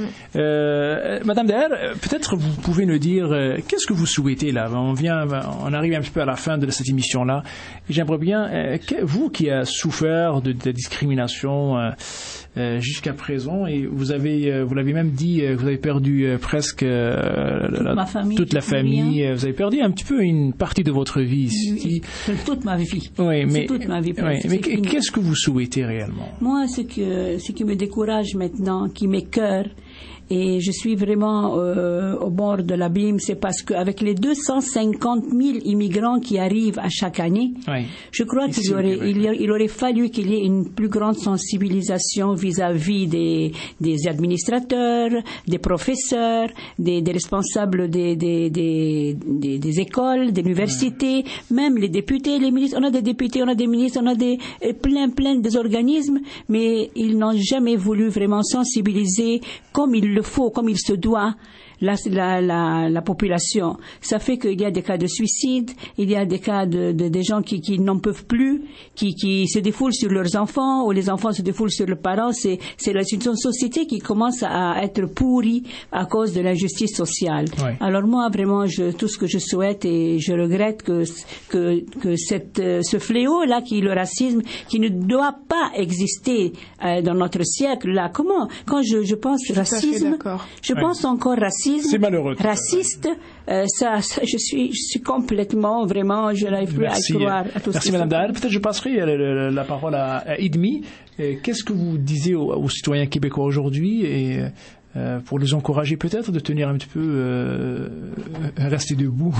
Euh, Madame Daher, peut-être vous pouvez nous dire euh, qu'est-ce que vous souhaitez là. On vient, on arrive un petit peu à la fin de cette émission-là. Et j'aimerais bien, euh, que, vous qui avez souffert de, de discrimination euh, euh, jusqu'à présent, et vous avez, euh, vous l'avez même dit, euh, vous avez perdu euh, presque euh, toute, la, ma famille, toute la famille. Euh, vous avez perdu un petit peu une partie de votre vie. Oui, c'est toute ma vie. Oui, mais, c'est toute ma vie. Oui, mais qu'est-ce que vous souhaitez réellement? Moi, ce que, ce qui me décourage maintenant, qui m'écoeure, et je suis vraiment euh, au bord de l'abîme, c'est parce qu'avec les deux cent cinquante mille immigrants qui arrivent à chaque année, oui. je crois Ici, qu'il aurait, il, il aurait fallu qu'il y ait une plus grande sensibilisation vis-à-vis des, des administrateurs, des professeurs, des, des responsables des, des, des, des, des écoles, des universités, oui. même les députés, les ministres. On a des députés, on a des ministres, on a des, plein, plein des organismes, mais ils n'ont jamais voulu vraiment sensibiliser comme il le faut, comme il se doit, la, la, la, la population. Ça fait qu'il y a des cas de suicide, il y a des cas de, de, de gens qui, qui n'en peuvent plus, qui, qui se défoulent sur leurs enfants, ou les enfants se défoulent sur leurs parents. C'est, c'est la, une société qui commence à être pourrie à cause de l'injustice sociale. Ouais. Alors moi, vraiment, je, tout ce que je souhaite, et je regrette que, que, que cette, ce fléau-là, qui est le racisme, qui ne doit pas exister euh, dans notre siècle, là. Comment, quand je, je pense racisme, je ouais. pense encore racisme, sexisme, c'est malheureux, raciste. Euh, ça, ça, je suis, je suis complètement, vraiment, je n'arrive plus Merci. à y croire à tout Merci ça. Madame Dahl. Peut-être je passerai la, la, la parole à, à Idmi. Euh, Qu'est-ce que vous disiez aux, aux citoyens québécois aujourd'hui et euh, pour les encourager peut-être de tenir un petit peu, euh, rester debout.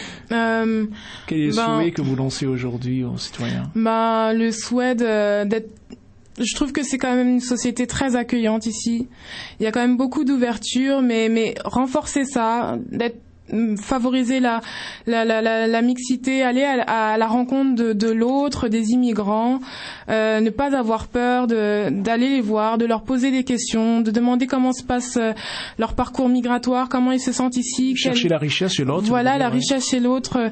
Euh, Quel est le ben, souhait que vous lancez aujourd'hui aux citoyens? Ben, le souhait de, d'être je trouve que c'est quand même une société très accueillante ici. Il y a quand même beaucoup d'ouverture, mais, mais renforcer ça, d'être favoriser la, la, la, la, la mixité, aller à, à la rencontre de, de l'autre, des immigrants, euh, ne pas avoir peur de, d'aller les voir, de leur poser des questions, de demander comment se passe euh, leur parcours migratoire, comment ils se sentent ici. Chercher quel... la richesse chez l'autre. Voilà, la ouais. richesse chez l'autre.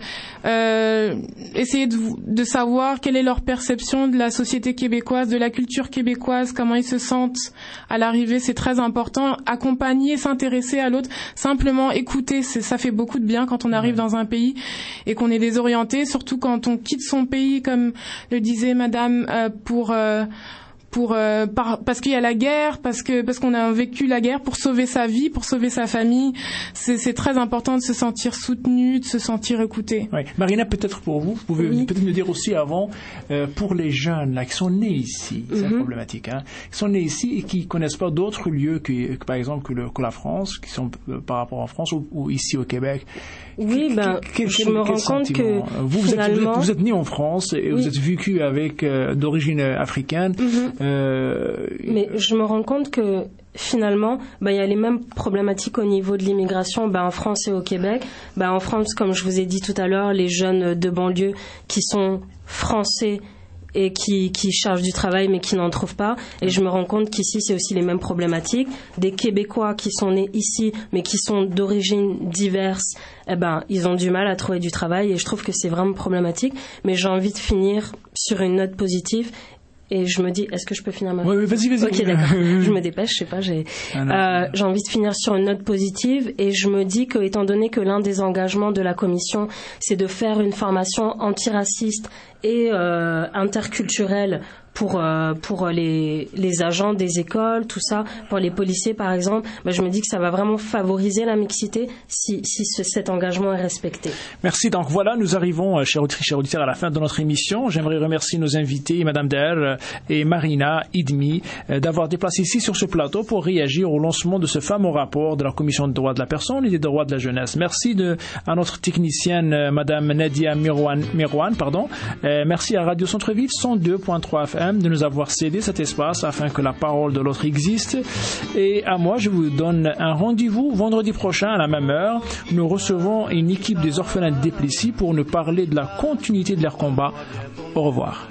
Euh, essayer de, de savoir quelle est leur perception de la société québécoise, de la culture québécoise, comment ils se sentent à l'arrivée, c'est très important. Accompagner, s'intéresser à l'autre, simplement écouter, c'est, ça fait beaucoup de bien quand on arrive ouais. dans un pays et qu'on est désorienté, surtout quand on quitte son pays, comme le disait Madame, euh, pour euh, pour euh, par, parce qu'il y a la guerre, parce que parce qu'on a vécu la guerre, pour sauver sa vie, pour sauver sa famille. C'est, c'est très important de se sentir soutenu, de se sentir écouté. Oui. Marina, peut-être pour vous, vous pouvez oui. peut-être me dire aussi avant, euh, pour les jeunes là qui sont nés ici, c'est mm-hmm. problématique, hein, qui sont nés ici et qui connaissent pas d'autres lieux que, que par exemple que, le, que la France, qui sont euh, par rapport en France ou, ou ici au Québec. Oui, ben, quel, je quel, me quel rends compte que vous, vous, finalement... êtes, vous, êtes, vous êtes né en France et oui. vous êtes vécu avec euh, d'origine africaine. Mm-hmm. Euh, Mais je me rends compte que finalement, ben, il y a les mêmes problématiques au niveau de l'immigration ben, en France et au Québec. Ben, en France, comme je vous ai dit tout à l'heure, les jeunes de banlieue qui sont français et qui, qui cherchent du travail mais qui n'en trouvent pas. Et je me rends compte qu'ici, c'est aussi les mêmes problématiques. Des Québécois qui sont nés ici mais qui sont d'origines diverses, eh ben, ils ont du mal à trouver du travail et je trouve que c'est vraiment problématique. Mais j'ai envie de finir sur une note positive. Et je me dis, est-ce que je peux finir ma phrase ? Oui, oui, vas-y, vas-y. Ok, d'accord. Je me dépêche, je sais pas. J'ai, ah euh, j'ai envie de finir sur une note positive et je me dis que, étant donné que l'un des engagements de la commission, c'est de faire une formation antiraciste et euh, interculturelle pour euh, pour les les agents des écoles, tout ça, pour les policiers par exemple, ben je me dis que ça va vraiment favoriser la mixité si si ce, cet engagement est respecté. Merci. Donc voilà, nous arrivons, chers auditrices, chers auditeurs, à la fin de notre émission. J'aimerais remercier nos invités, Madame Dahl et Marina Idmi, d'avoir déplacé ici sur ce plateau pour réagir au lancement de ce fameux rapport de la Commission des droits de la personne et des droits de la jeunesse. Merci de à notre technicienne, Madame Nadia Mirwan, Mirwan pardon. Euh, merci à Radio Centre-Ville cent deux point trois F M de nous avoir cédé cet espace afin que la parole de l'autre existe. Et à moi, je vous donne un rendez-vous vendredi prochain à la même heure. Nous recevons une équipe des orphelins de Duplessis pour nous parler de la continuité de leur combat. Au revoir.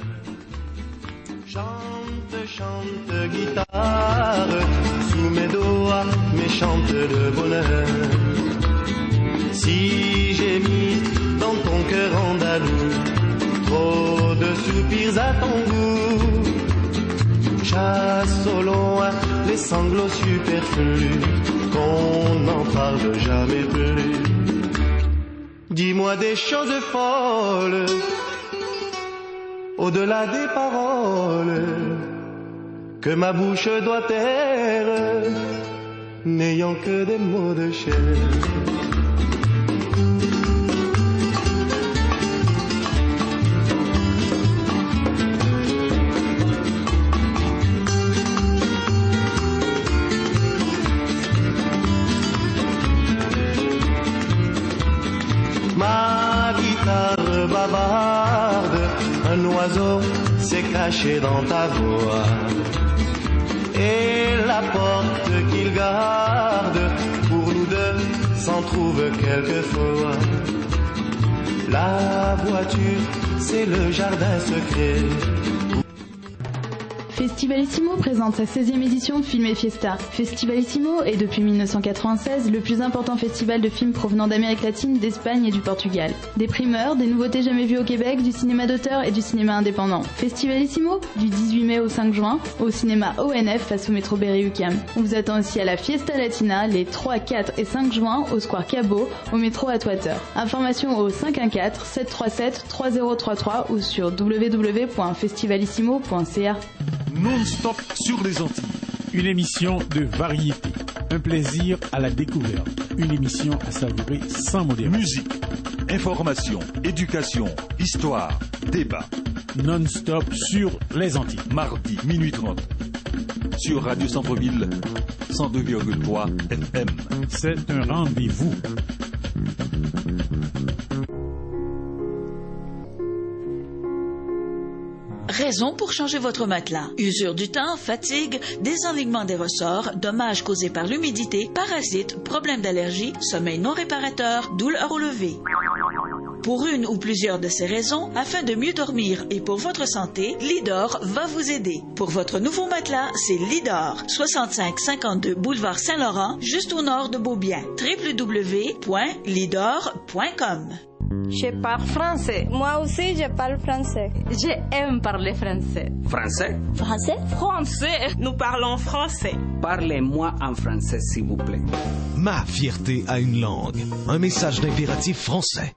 Chante, chante, guitare, sous mes doigts, mes chantes de bonheur. Si j'ai mis dans ton cœur andalou trop de soupirs à ton goût, chasse au loin les sanglots superflus, qu'on n'en parle jamais plus. Dis-moi des choses folles, au-delà des paroles, que ma bouche doit taire, n'ayant que des mots de chair. Ma guitare bavarde, un oiseau s'est caché dans ta voix, et la porte qu'il garde pour nous deux s'en trouve quelquefois. La voiture, c'est le jardin secret. Festivalissimo présente sa seizième édition de Film et Fiesta. Festivalissimo est depuis mille neuf cent quatre-vingt-seize le plus important festival de films provenant d'Amérique latine, d'Espagne et du Portugal. Des primeurs, des nouveautés jamais vues au Québec, du cinéma d'auteur et du cinéma indépendant. Festivalissimo du dix-huit mai au cinq juin au cinéma O N F face au métro Berry-UQAM. On vous attend aussi à la Fiesta Latina les trois, quatre et cinq juin au Square Cabot au métro Atwater. Informations au cinq un quatre, sept trois sept, trois zéro trois trois ou sur w w w point festivalissimo point c a. Non-stop sur les Antilles. Une émission de variété. Un plaisir à la découverte. Une émission à savourer sans modération. Musique, information, éducation, histoire, débat. Non-stop sur les Antilles. Mardi, minuit trente. Sur Radio Centre-Ville, cent deux virgule trois F M. C'est un rendez-vous. Raison pour changer votre matelas. Usure du temps, fatigue, désalignement des ressorts, dommages causés par l'humidité, parasites, problèmes d'allergie, sommeil non réparateur, douleur au lever. Pour une ou plusieurs de ces raisons, afin de mieux dormir et pour votre santé, Lidor va vous aider. Pour votre nouveau matelas, c'est Lidor, soixante-cinq cinquante-deux boulevard Saint-Laurent, juste au nord de Beaubien. w w w point lidor point com. Je parle français. Moi aussi, je parle français. J'aime parler français. Français? Français? Français. Nous parlons français. Parlez-moi en français, s'il vous plaît. Ma fierté à une langue. Un message d'impératif français.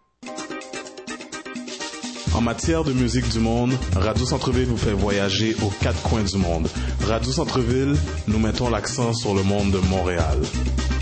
En matière de musique du monde, Radio Centre-Ville vous fait voyager aux quatre coins du monde. Radio Centre-Ville, nous mettons l'accent sur le monde de Montréal.